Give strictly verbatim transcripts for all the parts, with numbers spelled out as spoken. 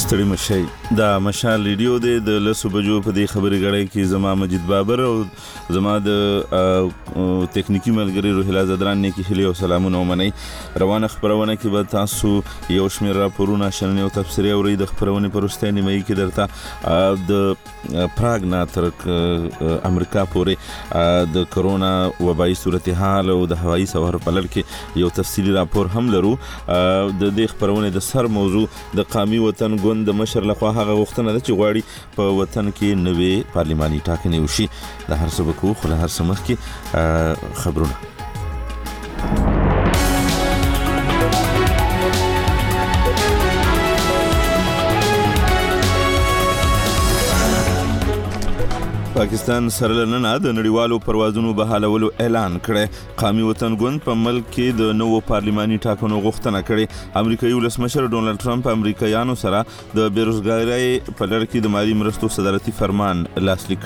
ستړي مشي دا مشال ریډیو دی د لسو بجو په دې خبرې غړې کې زما مجید بابر او زما د تکنیکی ملګری روحیلا زدران نه کې هلي او سلامونه ومني. روانه خبرونه کې به تاسو یو شمېر راپورونه شننې او تفسیري اوري. د خبرونه په وروستۍ نیمه کې درته د پراګ نه تر امریکا پورې د کرونا وبایي صورتحال او د هوایي سفر په لړ کې یو تفصیلي راپور هم لرو. د دې خبرونه د سر موضوع د قومي وطن ګوند د مشر لخوا هغه غوښتنه ده چې غواړي په وطن کې نوې پارلماني ټاکنې وشي. د هر څه بکو خو له هر څه مخکې خبرونه. پاکستان سره نن د نړیوالو پروازونو بحالولو اعلان کړی. قومي وطن ګوند په ملک کې د نوو پارلماني ټاکنو غوښتنه کړې. امریکایي ولسمشر ډونالد ټرمپ امریکایانو سره د بیروزګارۍ په لړ کې د مالي مرستو صدارتي فرمان لاسلیک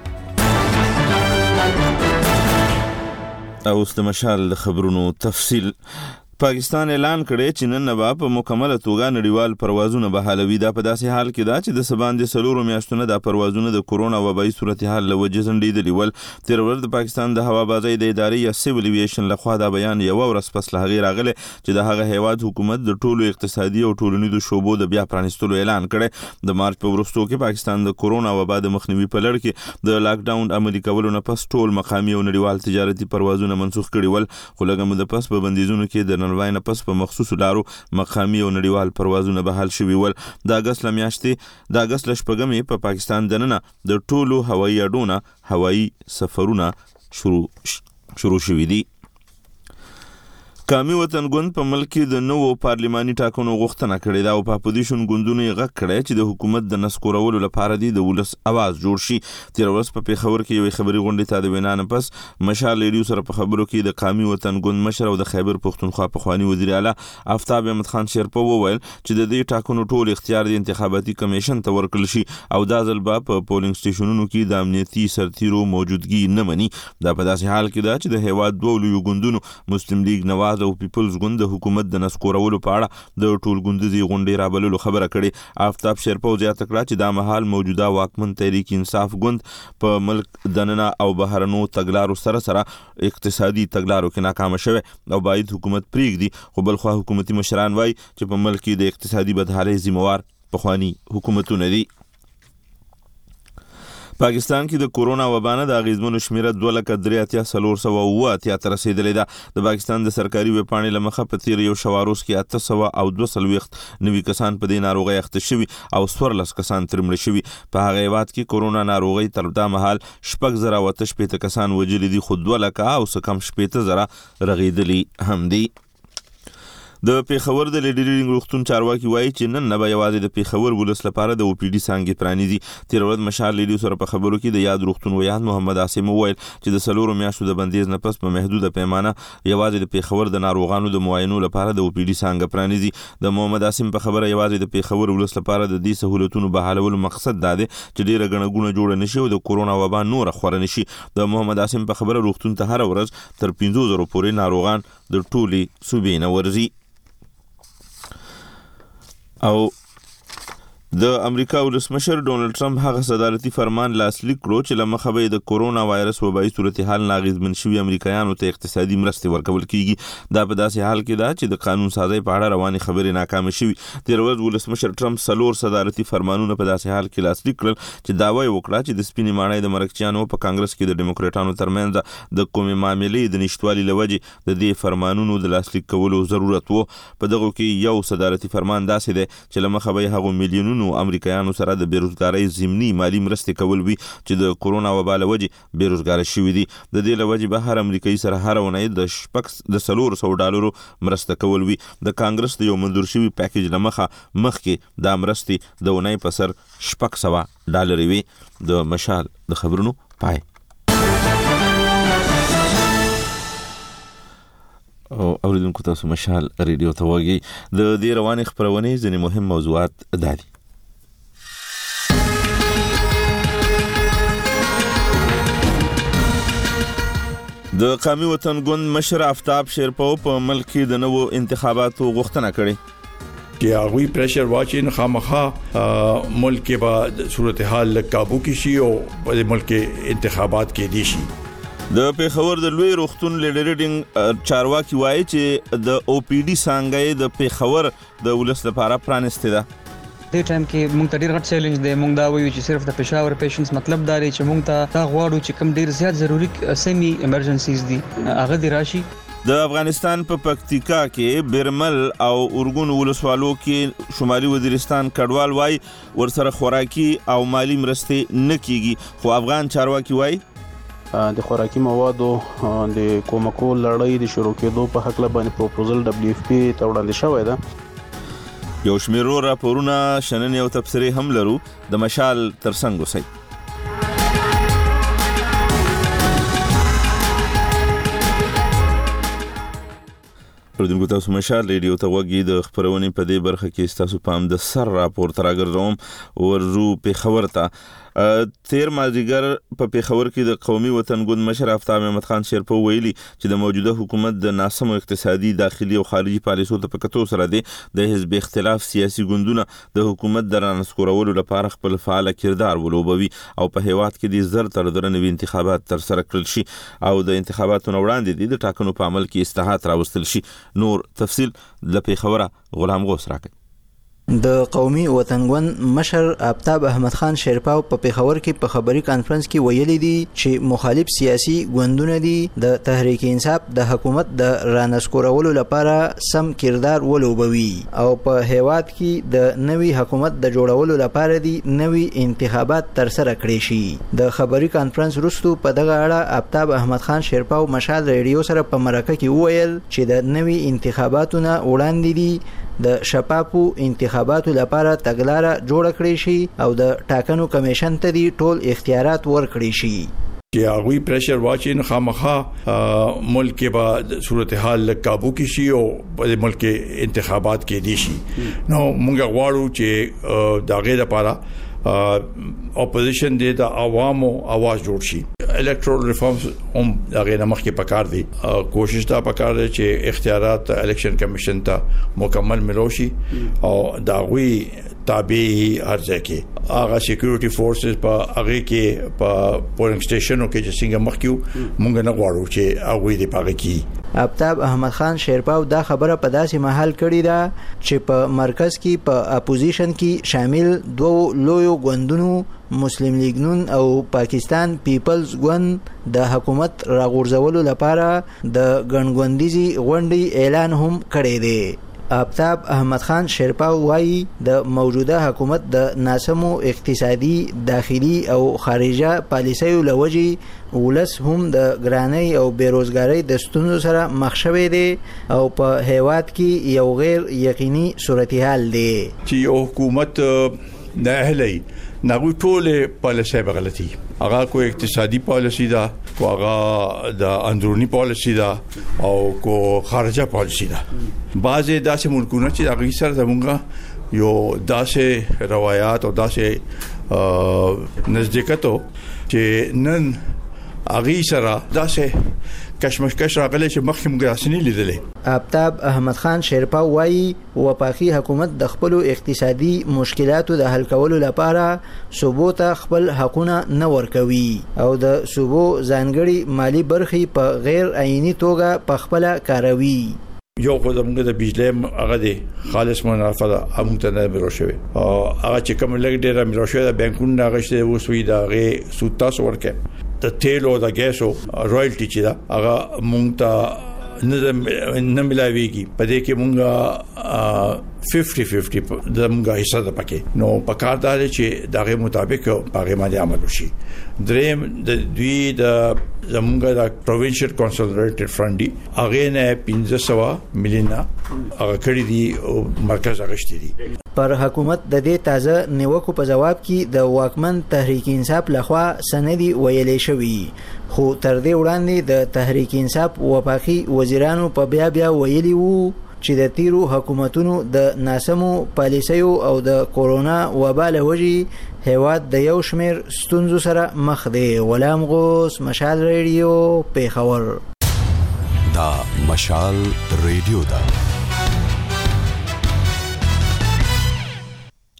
کړی. اوس د مشال خبرونو تفصیل. پاکستان اعلان کړی چې نن نوا په مکمله توګه نړیوال پروازونه بحالوي. دا په داسې حال کې دا چې د سباندې سلورو میاشتونه د پروازونه د کورونا وبایي صورتحال له وجې ځنډېدلي ول. تېره ورځ د پاکستان د هوابازۍ د ادارې یا سیول ایویشن لخوا دا بیان یوه ورځ پس له هغې راغلی چې د هغه هیواد حکومت د ټولو اقتصادي او ټولنیزو شعبو د بیا پرانیستلو اعلان کړی. د مارچ په وروستو کې پاکستان د کورونا وبا د مخنیوي په لړ کې د لاک ډاون عملي کولو نه پس ټول مقامي او نړیوال تجارتي پروازونه منسوخ کړي ول. خو لږه موده پس په بندیزونو کې د نړۍ نه پس په مخصوصو لارو مقامي او نړیوال پروازونه بحال شوي ول. د اګست له میاشتې د اګست له شپږمې په پاکستان دننه د ټولو هوایي اډونه هوایي سفرونه شروع شروع شوي دي. قومي وطن ګوند په ملک کې د نوو پارلماني ټاکنو غوښتنه کړې ده او په اپوزیشن ګوندونو یې غږ کړی چې د حکومت د نسکورولو لپاره دی د ولس اواز جوړ شي. تېره ورځ په پېښور کې یوې خبري غونډې ته د وینا نه پس مشال ریډیو سره په خبرو کې د قومي وطن ګوند مشر او د خیبر پښتونخوا پخواني وزیر اعلی آفتاب احمد خان شیرپه وویل چې د دې ټاکنو ټول اختیار د انتخاباتي کمیشن ته ورکړل شي او دا ځل به په پولینګ سټیشنونو کې د امنیتي سرتیرو موجودګي نه مني. دا په داسې حال کې ده چې د هیواد دوه لویو ګوندونو مسلم لیگ نواز او پیپلز ګوند د حکومت د نسکورولو په اړه د ټول ګوندیزې غونډې رابللو خبره کړې. آفتاب شیرپه زیاته کړه چې دا مهال موجوده واکمن تحریک انصاف ګوند په ملک دننه او بهرنو تګلارو سره سره اقتصادي تګلارو کې ناکامه شوی او باید حکومت پرېږدي. خو بلخوا حکومتي مشران وایي چې په ملک کې د اقتصادي بدحالۍ ذمہوار پخواني حکومتونه دي. پاکستان کې د کورونا وبا نه د اغیزمنو شمیره دوه لکه درې اتیا څلور سوه اووه اتیا ته رسېدلې ده. د پاکستان د سرکاري ویبپاڼې له مخه په تېر یو شواروز کې اته سوه او دوه څلوېښت نوي کسان په دې ناروغۍ اخته شوي او څوارلس کسان ترې مړه شوي. په هغه هیواد کې کورونا ناروغۍ تر دا مهال شپږ زره او اته شپېته کسان وژلي دي خو دوه لکه او څه کم شپېته زره رغېدلي هم دي. د پېښور د لیډرینګ روغتون چارواکي وایي چې نن نه به یوازې د پېښور ولس لپاره د او پی ډي څانګې پرانیزي. تېره ورځ مشال ریډیو سره په خبرو کې د یاد روغتون ویان محمد عاصم وویل چې د څلورو میاشتو د بندیز نه پس په محدوده پیمانه یوازې د پېښور د ناروغانو د معاینو لپاره د او پی ډي څانګه پرانیزي. د محمد عاصم په خبره یوازې د پېښور ولس لپاره د دې سهولتونو بحالولو مقصد دا دی چې ډېره ګڼه ګوڼه جوړه نشي او د کورونا وبا نوره خوره نشي. د محمد عاصم په خبره روغتون ته هره ورځ تر پنځو زرو پورې ناروغان د ټولې صوبې نه ورځي. او د امریکا ولسمشر ډونالد ټرمپ هغه صدارتي فرمان لاسلیک کړو چې له مخه به د کورونا وایرس وبایي صورتحال نه اغېزمن شوي امریکایانو ته اقتصادي مرستې ورکول کیږي. دا په داسې حال کې ده چې د قانون سازۍ په اړه روانې خبرې ناکامه شوي. تېره ورځ ولسمشر ټرمپ څلور صدارتي فرمانونه په داسې حال کې لاسلیک کړل چې دعوه یې وکړه چې د سپینې ماڼۍ د مرکچیانو په کانګرس کې د ډیموکراټانو ترمنځ د کومې معاملې د نشتوالي له وجې د دې فرمانونو د لاسلیک کولو ضرورت و. په دغو کې یو صدارتي فرمان داسې دی چې له مخه به یې هغو میلیونونو امریکایانو سره د بیروزګارۍ ضمني مالي مرستې کول وي چې د کورونا وبا له وجې بیروزګاره شوي دي. د دې له وجې به هر امریکایي سره هره اونۍ د شپږ د څلورو سوو ډالرو مرسته کول وي. د کانګرس د یو منظور شوي پیکیج له مخه مخکې دا مرستې د اونۍ په سر شپږ سوه ډالرې وي. د مشال د خبرونو پای. او اوریدونکو تاسو مشال ریډیو ته وګورئ. د دې روانې خپرونې ځینې مهم موضوعات دا دي. د قومي وطن ګوند مشر آفتاب شیرپه په ملک کې د نوو انتخاباتو غوښتنه کړې. چې هغه پریشر واچین خامخا ملک به صورتحال قابو کې شي او په ملک انتخابات کې دي شي. د پیښور د لوی روغتون لیډریډینګ چارواکي وایي چې د او پی ډي څنګه د پیښور د ولس لپاره پرانسته ده. دې ټایم کې موږ ته ډیر غټ چیلنج دی. موږ دا وایو چې صرف د پیښور پیشنټس مطلب دا دی چې موږ ته دا غواړو چې کم ډیر زیات ضروري سیمي ایمرجنسیز دي هغه دی راشي. د افغانستان په پکتیکا کې برمل او اورګون ولسوالو کې شمالي وزیرستان کډوال وای ورسره خوراکي او مالی مرستې نه کیږي، خو افغان چارواکي وای د خوراکي موادو د کومکو لړۍ د شروع کېدو په حق لبانې پروپوزل دبليو اف پی ته وړاندې شوی ده. یو شمېر راپورونه شننې او تبصرې هم لرو. د مشال ترڅنګ اوسئ. پردونکو تاسو مشال ریډیو ته وګورئ. د خبرونې په دې برخه کې تاسو پام د سر راپور تراګرځوم ورجو په خبر ته تیر مازیګر په پیښور کې د قومي وطن ګوند مشر آفتاب احمد خان شیرپو ویلي چې د موجوده حکومت د ناسم اقتصادي داخلي او خارجي پالیسو ته پکتو سره دي د حزب اختلاف سیاسي ګوندونه د حکومت د رانسکورولو لپاره خپل فعال کردار ولوبوي او په هیواد کې د زر تر درنه انتخابات تر سره کړل شي او د انتخاباتو وړاندې د ټاکنو په عمل کې اصلاحات راوستل شي. نور تفصيل د پیښور غلام غوث راکړي. د قومي وطن ګوند مشر آفتاب احمد خان شیرپاو په پیښور کې په خبري کانفرنس کې ویلي دي چې مخالف سیاسي ګوندونه دي د تحریک انصاف د حکومت د رانسکورولو لپاره سم کردار ولوبوي او په هیواد کې د نوي حکومت د جوړولو لپاره دي نوي انتخابات تر سره کړي شي. د خبري کانفرنس وروسته په دغه اړه آفتاب احمد خان شیرپاو مشال ریډیو سره په مرکه کې وویل چې د نوي انتخاباتو نه وړاندې دي د شفافو انتخاباتو لپاره تګلاره جوړ کړی شي او د ټاکنو کمیشن ته دی ټول اختیارات ورکړي شي. چې هغه پریشر واچین خامخا ملک به صورتحال قابو کې شي او په ملک انتخابات کې دي شي. نو موږ غواړو چې داغه لپاره اپوزیشن دې د عوامو आवाज جوړ شي. الکټرال ریفارمز هم دغه نمخ کې پکار دي. کوشش دا پکار دي چې اختیارات الکشن کمیشن ته مکمل ملوشي او داوی تابع ارزه کې هغه سکیورټي فورسز په هغه کې په پولینګ سټیشنو کې چې څنګه مخکیو مونږ نه غواړو چې هغه دې پاره کې. آفتاب احمد خان شیرپاو دا خبره په داسې محل کړې ده چې په مرکز کې په اپوزیشن کې شامل دوه لویو ګوندونو مسلم لیگ نون او پاکستان پیپلز ګوند د حکومت راغورځولو لپاره د ګڼګوندیزي غونډې اعلان هم کړی دی. آفتاب احمد خان شیرپاو وایي د موجوده حکومت د ناسمو اقتصادي داخلي او خارجه پالیسیو لوجې ولس هم د ګرانۍ او بیروزګارۍ د ستونزو سره مخ شوی دی او په هیواد کې یو غیر یقیني صورتحال دی چې یو حکومت نه اهلي نغوی ټول پالیسي بغلطي هغه کوئی اقتصادي پالیسي دا کو هغه د اندرونی پالیسي دا او کو خارجه پالیسي دا. بعضې داسې ملکونه چې هغه سره زمونږ یو داسې روایت او داسې نزدېکتو چې نن هغه سره داسې کشمکش راغلی چې مخکې موږ راسنی لیدلې. آفتاب احمد خان شیرپاو وایي وفاقي حکومت د خپل اقتصادي مشکلاتو د حل کولو لپاره صوبو ته خپل حقونه نه ورکوي او د صوبو ځانګړي مالی برخې په غیر عیني توګه په خپل کاروي. یو خو زموږ د بجلی هغه دی خالص منافع ده هم ته نه ملو شوی او هغه چې کوم لګ ډیره ملو شوی د بانکونو هغه اوس وی دا غي سود تاسو ورکه د تیل او د ګیسو روyalty چې دا هغه مونږ ته نه نه ملاويږي په دې کې مونږه پنځه پنځه د مونږه حصہ ده پکې نو په کار دار چې دغه مطابق هغه باندې عمل وشي. دریم د دوی د زمونږه د پروینشل کنسولیډیټډ فند دی هغه نه پنځه سوه میلیون هغه کړی دی مرکز اغشتي دي. پر حکومت د دې تازه نیوکو په جواب کې د واکمن تحریک انصاف لخوا سندي ویلې شوې خو تر دې وړاندې د تحریک انصاف وفاقي وزیرانو په بیا بیا ویلي وو چې د تیرو حکومتونو د ناسمو پالیسیو او د کورونا وبا له وجې هیواد د یو شمیر ستونزو سره مخ دی. غلام غوث، مشال ریډیو، پیښور. دا مشال ریډیو دا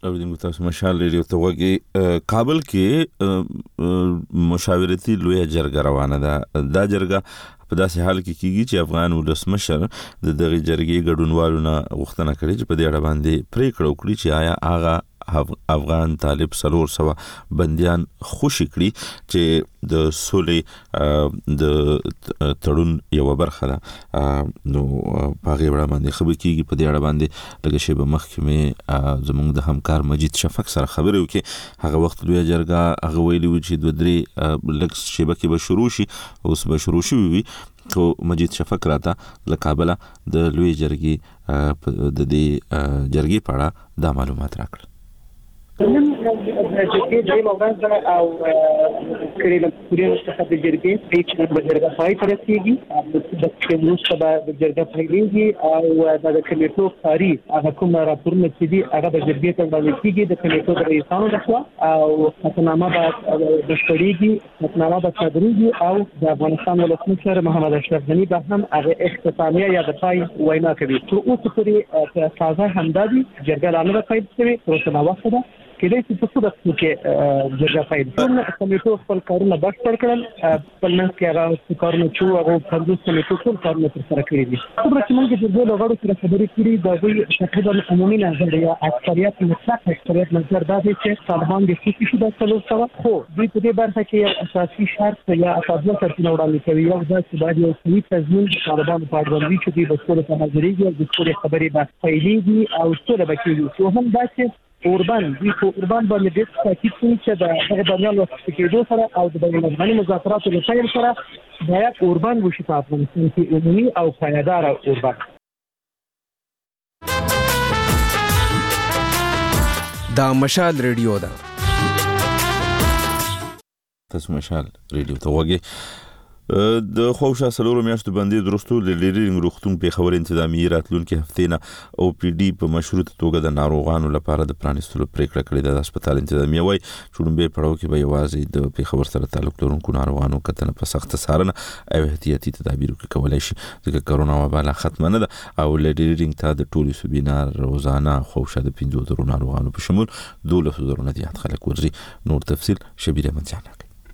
اوریدونکو تاسو مشال ریډیو ته وګورئ. کابل کې مشاورتي لویه جرګه روانه ده. دا جرګه په داسې حال کې کیږي چې افغان ولسمشر د دغه جرګې ګډونوالو نه غوښتنه کړې چې په دې اړه باندې پریکړه وکړي چې آیا هغه افغان طالب سلور سوا بنديان خوشی کړي چې د سولې د تړون یو برخه ده. نو په هغه باندې خبرې کیږي. په دې اړه باندې لږ شی به مخکمه زموږ د همکار مجید شفق سره خبرې وکړي. هغه وخت دوی جرګه هغه ویلي و چې دوه درې لږ شبکې به شروع شي، اوس به شروع شي وي. خو مجید شفق راته له کابل د لوی جرګې د دې جرګې په اړه دا معلومات راکړل. نن چې د موږ او کړي د پوری څخه د جرګې چې د جرګې پای ته رسیدي د کمیټو سبا د جرګې پایلېږي او د کمیټو خاري هغه کوم راپورونه چې دي هغه د جرګې ته وړاندې کیږي. د کمیټو د رئیسانو لخوا او خطنامه به د شریږي خطنامه به صادریږي او د افغانستان ولسمشر محمد اشرف غنی به هم هغه اختتامیه یا د پای وینا کوي. تر اوسه پورې تازه همدادي جرګه لاندې پیل شوی تر اوسه وخت ده کله چې په صورت کې جرګه پیل شوه. کمیټو خپل کارونه بشپړ کړل. په لمن کې هغه کارونه چې هغه پنځوس کمیټو ټول کارونه ترسره کړي دي. خبره چې موږ د جرګې لغړو سره خبرې کړې دا وی تقریبا عمومي نظر یا اکثریت مطلق اکثریت نظر دا دی چې طالبان د سیاسي شو د څلور سوا خو دوی په دې برخه کې یو اساسي شرط یا اساسي شرطونه وړاندې کوي. یو دا چې باید یو سوي تضمین د طالبانو په اړه وي چې دوی به ټول په حاضرېږي او د ټول خبرې به پیلېږي او څه به کېږي. یو هم دا چې اوربان دوی په اوربان باندې د تاکید کوي چې د هغه بنیاد وسط کېدو سره او د بین المللي مذاکراتو له پیل سره باید اوربان وشي په افغانستان کې عمومي او پایدار اوربان. دا مشال ریډیو ده. تاسو مشال ریډیو ته وګورئ. د خوشا سلور میاشتو باندې درستو د لیډرینګ روغتون په خبر انتظامی راتلونکي هفته نه او پی ډي په مشروط توګه د ناروغانو لپاره د پرانستلو پریکړه کړې ده. د هسپتال انتظامی وايي چړمبه پړاو کې به یوازې د په خبر سره تعلق لرونکو ناروغانو کتنه په سخت څارنه او احتیاطي تدابیر کولای شي ځکه کرونا وبا لا ختمه نه ده او لیډرینګ ته د ټولو سبینار روزانه خوشا د پنځو درو ناروغانو په شمول دولس درو نه دي خلک ورزي. نور تفصيل شبیر احمد جان.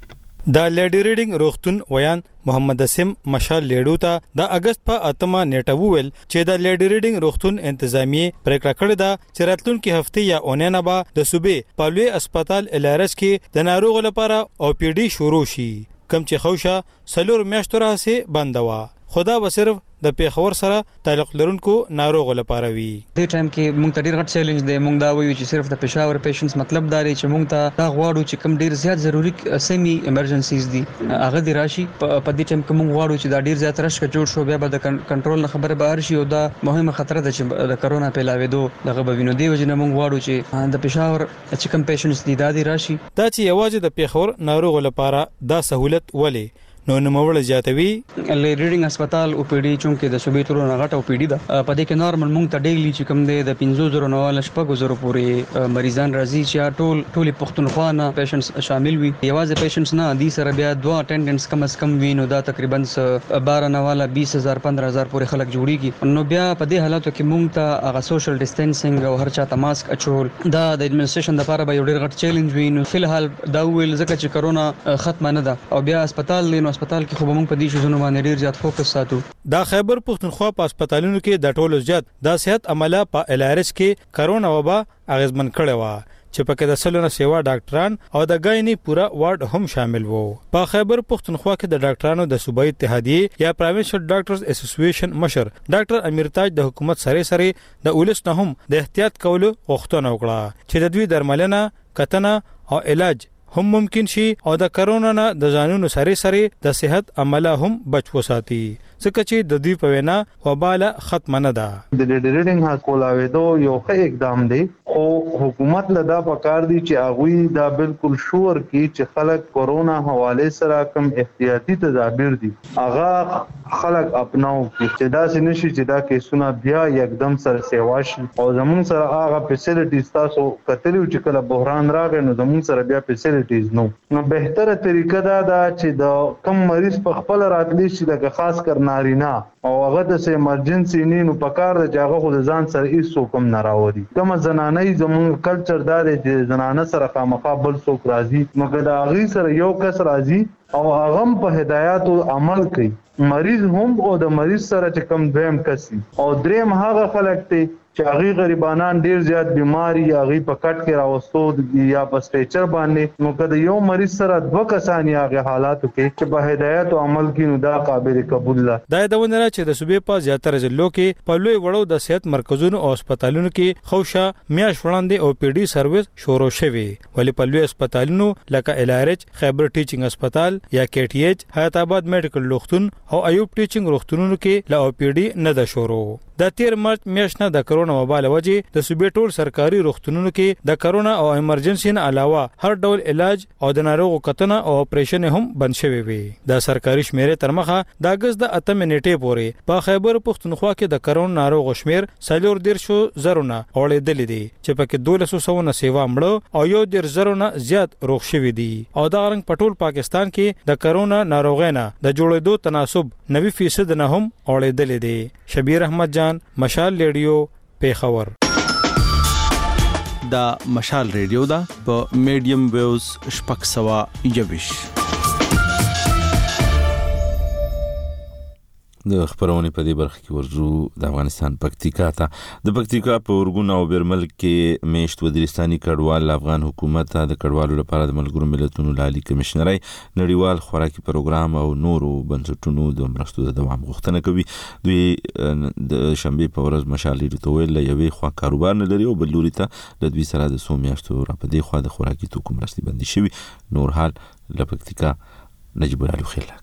د لیډی ریډینګ روغتون ویان محمد اسم مشال لیډو ته د اگست په اتمه نیټه وویل چې د لیډی ریډینګ روغتون انتظامی پریکړه کړې ده چې راتلونکي هفته یا اونۍ نه به د صوبې په لوی هسپتال الارس کې د ناروغ لپاره او پی ډي شروع شي. کم چې خوشا سلور میاشتو راځي بندوا خدا به صرف د پیښور سره تعلق لرونکو ناروغ لپاره وي. د ټایم کې موږ ته ډیر غټ چیلنج دی. موږ دا وایو چې صرف د پیښور پیشنټس مطلب دا دی چې موږ ته دا غواړو چې کم ډیر زیات ضروري سیمي ایمرجنسیز دي هغه دی راشي. په دې ټایم کې موږ غواړو چې دا ډیر زیات رش جوړ شو بیا به د کنټرول نه خبره بهر شي او دا مهمه خطر ده چې د کرونا پیلاوېدو دغه به وینو دی. وجنه موږ غواړو چې د پیښور چې کم پیشنټس دي دا دی راشي. دا چې یوازې د پیښور ناروغ لپاره دا سہولت ولې نو نوموړ زیاتوي. لیډرینګ هسپتال او پی ډي چونکه د صوبې تر نه غټ او پی ډي ده په دې کې نورمال مونږ ته ډیلی چې کوم دی د پنځو زره نو ول شپږ زره پورې مریضان راځي چې ټول ټول پښتونخوا نه پیشنټس شامل وي. یوازې پیشنټس نه دي سره بیا دوه اټینډنټس کم از کم وي نو دا تقریبا بارہ نه والا بیس هزار پندرہ هزار پورې خلک جوړیږي. نو بیا په دې حالاتو کې مونږ ته هغه سوشل ډیسټنسینګ او هر چاته ماسک اچول دا د ایڈمنسټریشن لپاره به یو ډیر غټ چیلنج وي. نو فلحال دا ویل ځکه چې کرونا ختمه نه ده او بیا هسپتال لینو هسپتال کې خو موږ په دې شوزونو باندې ډیر زیات فوکس ساتو. دا خیبر پښتونخوا په هسپتالونو کې د ټولو زیات د صحت عمله په الارس کې کرونا وبا اغیزمن کړي و چې پکې د سلونه سیوا ډاکټران او د غایني پورا وارډ هم شامل وو. په خیبر پښتونخوا کې د ډاکټرانو د صوبایي اتحادیه یا پرایویټ ډاکټرز اسوسییشن مشر ډاکټر امیر تاج د حکومت سره سره د اولس نه هم د احتیاط کولو غوښتنه وکړه چې د دوی درملنه کتنه او علاج هم ممکن شي او د کرونا نه د ځانونو سره سره د صحت عمله هم بچ وساتي ځکه چې د دوی په وینا وباله ختم نه ده. د لیډرینګ هسپتالو یو ښه اقدام دی خو حکومت لدا پکار دی چې هغه دا بالکل شور کی چې خلک کرونا حواله سره کم احتیاطي تدابیر دي هغه خلک اپناو چې دا سنشي چې دا کیسونه بیا یکدم سره سیوا شي او زمون سره هغه فیسیلیټیز تاسو کتلو چې کله بحران راغی نو زمون سره بیا فیسیلیټیز نو نو بهتره طریقه دا ده چې د کم مریض په خپل راتلی شي لکه خاص کر نارینه او هغه د ایمرجنسي نه نو پکار د هغه خو د ځان سره هیڅ کوم نه راوړي. کوم زنانه زموږ کلچر دا دی چې زنانه سره خامخا بل څوک راځي نو که د هغې سره یو کس راځي او هغه په هدایاتو عمل کوي، مریض هم او د مریض سره چې کم دویم کسي او دریم هغه خلک دی چې هغه غریبانان ډیر زیات بیماری هغه په کټ کې راوستو یا په سټیچر باندې نو کله یو مریض سره دوه کسان هغه حالاتو کې چې په هدایت او عمل کې نو دا قابل قبول ده. دا د ونه چې د صوبې په زیاتره ضلعو کې په لوی وړو د صحت مرکزونو او هسپتالونو کې خوشا میاش وړاندې او پی ډي سرویس شروع شوی، ولی په لوی هسپتالونو لکه ال ار ایچ خیبر ټیچینګ هسپتال یا کی ټي ایچ حیات آباد میډیکل روغتون او ایوب ټیچینګ روغتونونو کې لا او پی ډي نه ده شروع. د تیر مارچ میاشتنه د کرونا وبا لوجه د صوبې ټول سرکاري روغتونونو کې د کرونا او ایمرجنسي نه علاوه هر ډول علاج او د ناروغ کتنه او اپریشن هم بند شوی وي. د سرکاري شمیره تر مخه د اگست د اتم نیټه پورې په خیبر پختونخوا کې د کرونا ناروغ شمیر سلور ډیر شو زرونه اورېدل دي چې پکې دولس سو نه سیوا مړو او یو ډیر زرونه زیات روغ شوی دي او دا رنګ پټول پاکستان کې د کرونا ناروغینه د جوړېدو تناسب نوي فیصد نه هم اورېدل دي. شبیر احمد جان، مشال ریډیو، پیښور. دا مشال ریډیو دا په میډیم ویوز شپږ سوه یوویش. د خبرونه په دې برخه کې ورجو د افغانستان پکتیکا ته د پکتیکا په ورګون او برمل کې میشت وزیرستاني کډوال افغان حکومت ته د کډوالو لپاره د ملګرو ملتونو لالي کمشنري نړیوال خوراکي پروګرام او نورو بنسټونو د مرستو د دوام غوښتنه کوي. دوی د شنبه په ورځ مشالې ته ویل یوې خوا کاروبار نه لري او بل لوري ته د دوی سره د سو میاشتو را په دې خوا د خوراکي توکو مرستې بندي شوي. نور حال له پکتیکا نجیب الله خیل.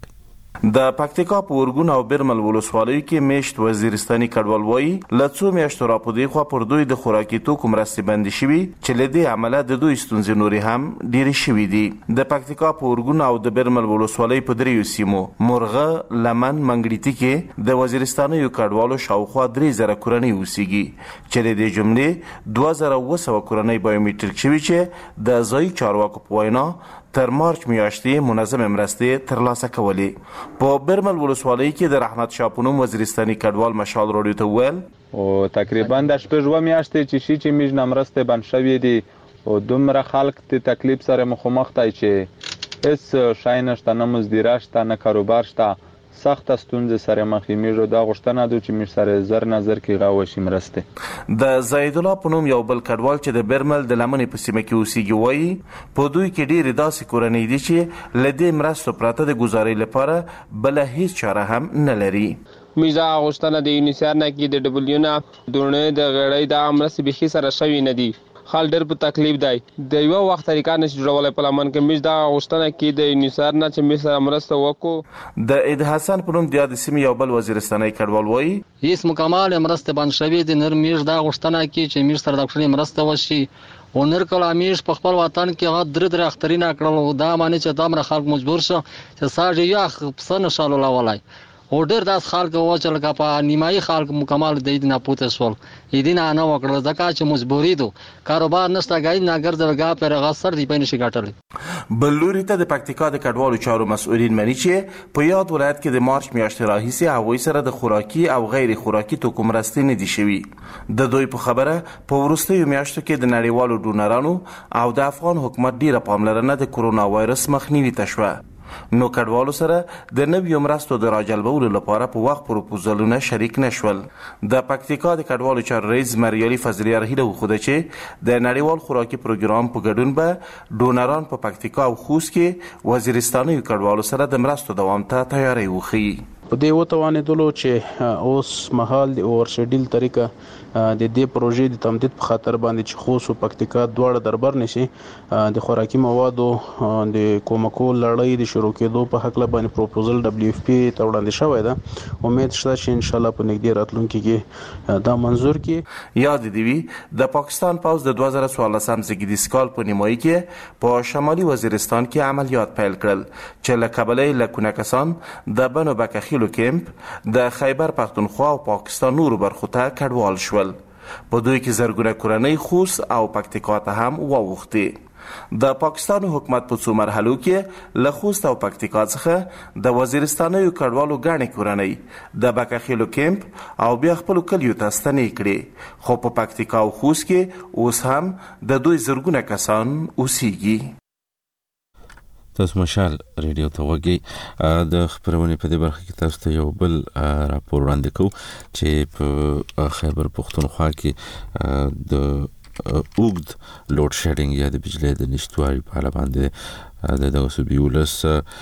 د پکتیکا په ورګون او برمل ولسوالۍ کې میشت وزیرستاني کډوال وایي له څو میاشتو را په دې خوا پر دوی د خوراکي توکو مرستې بندي شوي چې له دې امله د دوی ستونزې نورې هم ډېرې شوي دي. د پکتیکا په ورګون او د برمل ولسوالۍ په دریو سیمو مرغه، لمن، منګړیتي کې د وزیرستانیو کډوالو شاوخوا درې زره کورنۍ اوسېږي چې له دې جملې دوه زره اوه سوه کورنۍ بایومیټریک شوي چې د ځایي چارواکو په وینا تر مارچ میاشتې منظم مرستې ترلاسه کولې. په برمل ولسوالۍ کې د رحمت شاه په نوم وزیرستاني کډوال مشال راډیو ته وویل او تقریبا د شپږ اوه میاشتې چې شي چې موږ نه مرستې بند شوي دي او دومره خلک د تکلیف سره مخامخ دی چې هېڅ شی نشته، نه مزدیره شته، نه کاروبار شته، سخته ستونزې سره مخ یې. موږ دا غوښتنه ده چې موږ سره زر نظر کې راوشي مرستې. د زاید الله په نوم یو بل کډوال چې د برمل د لمنې په سیمه کې اوسېږي وایي په دوی کې ډېرې داسې کورنۍ دي چې له دې مرستو پرته د ګزارۍ لپاره بله هیڅ چاره هم نه لري. موږ دا غوښتنه د یونیسیار نه کې د ډبلیو نه دونې د غړۍ د مرستې بیخي سره شوي نه دي. خال ډېر په تکلیف دی، د یو وخت طریقه نشي جوړولی په لمن کې. موږ دا غوښتنه کې د یونیسیار نه چې موږ سره مرسته وکړو. د عید حسن په نوم د یادې سیمې یو بل وزیرستانی کډوال وایي هیڅ مکمل مرسته بند شوې دي. نور موږ دا غوښتنه کې چې موږ سره د ډاکټري مرسته وشي او نور کله موږ په خپل وطن کې هغه درې درې اخترینه کړل. دا معنی چې دا مر خلک مجبور شو چې ساجي یا پسنه شالو لا ولای او ډېر داس خلک و چې لکه په نیمایي خلک مکمل د دې نه پوته شول. دې نه نه وکړل ځکه چې مجبوري دو کاروبار نشته، غاړي نه ګرځلګا پر غسر دی پېنه شي ګټل. بل لوري ته د پکتیکا د کډوالو چارو مسؤلین مني چې په یاد ولایت کې د مارچ میاشتې راهیسې هغوی سره د خوراکي او غیر خوراکي توکو مرستې نه دي شوي. د دوی په خبره په وروستیو میاشتو کې د نړیوالو ډونرانو او د افغان حکومت ډیره پاملرنه د کرونا وایرس مخنیوي ته شوه. نو کډوالو سره د نویو مرستو د راجلبولو لپاره په وخت پروپوزلونه شریک نشول. د پکتیکا د کډوالو چارو رئیس مریالي فضلي هیله وښوده چې د نړیوال خوراکي پروګرام په ګډون به ډونران په پکتیکا او خوست کې وزیرستانیو کډوالو سره د مرستو دوام ته تیاری وښیي. په دې وتوانېدلو چې اوس مهال د اورشډیل طریقه د دې پروژې د تمدید په خاطر باندې چې خوست او پکتیکا دواړه دربر نشي د خوراکي موادو د کومکو لړۍ د شروع کېدو په حق له باندې پروپوزل دبليو اف پی ته وړاندې شوی ده. امید شته چې ان شاء الله په نږدې راتلونکي کې دا منظور کړي. یاد دی وی د پاکستان پوز د دوه زره څوارلسم زیږدیز کال په نیمایي کې په شمالي وزیرستان کې عملیات پیل کړل چې له کابلې له کونکسان د بنو بکخیلو کیمپ د خیبر پختونخوا او پاکستان نورو برخو ته کډوال شول. په دوی کې زرګونه کورنۍ خوست او پکتیکا ته هم واوښتې. د پاکستان حکومت په څو مرحلو کې له خوست او پکتیکا څخه د وزیرستانیو کډوالو غاڼې کورنۍ د بکاخیلو کیمپ او بیا خپل کلیو ته ستنې کړې، خو په پکتیکا او خوست کې اوس هم د دوی زرګونه کسان اوسېږي. تاسو مشال ریډیو ته وګورئ. د خبرونې په دې برخه کې تاسو ته یو بل راپور وړاندې کوو چې په خیبر پختونخوا کې د اوږد لوډ شیډینګ یا د بجلی د نشتوالي په اړه باندې د دغه صوبې ولس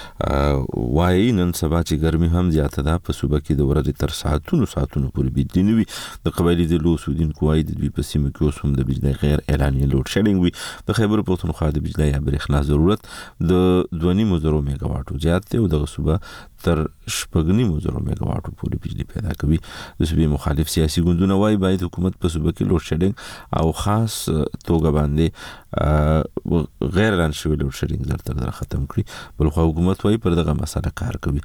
وایي نن سبا چې ګرمي هم زیاته ده، په صوبه کې د ورځې تر ساعتونو ساعتونو پورې بجلی نه وي. د قبایلي ډلو اوسېدونکو وایي د دوی په سیمو کې اوس هم د بجلی غیر اعلاني لوډ شیډینګ وي. د خیبر پختونخوا د بجلی یا برېښنا ضرورت د دوه نیمو زرو میګا واټو زیات دی او دغه صوبه تر شپږ نیمو زرو میګا واټو پورې بجلی پیدا کوي. د صوبې مخالف سیاسي ګوندونه وایي باید حکومت په صوبه کې لوډ شیډینګ او خاص توګه باندې غیر اعلان شوی لوډ شیډینګ زر تر زر ختم کړي. بلخوا حکومت وایي پر دغه مسله کار کوي.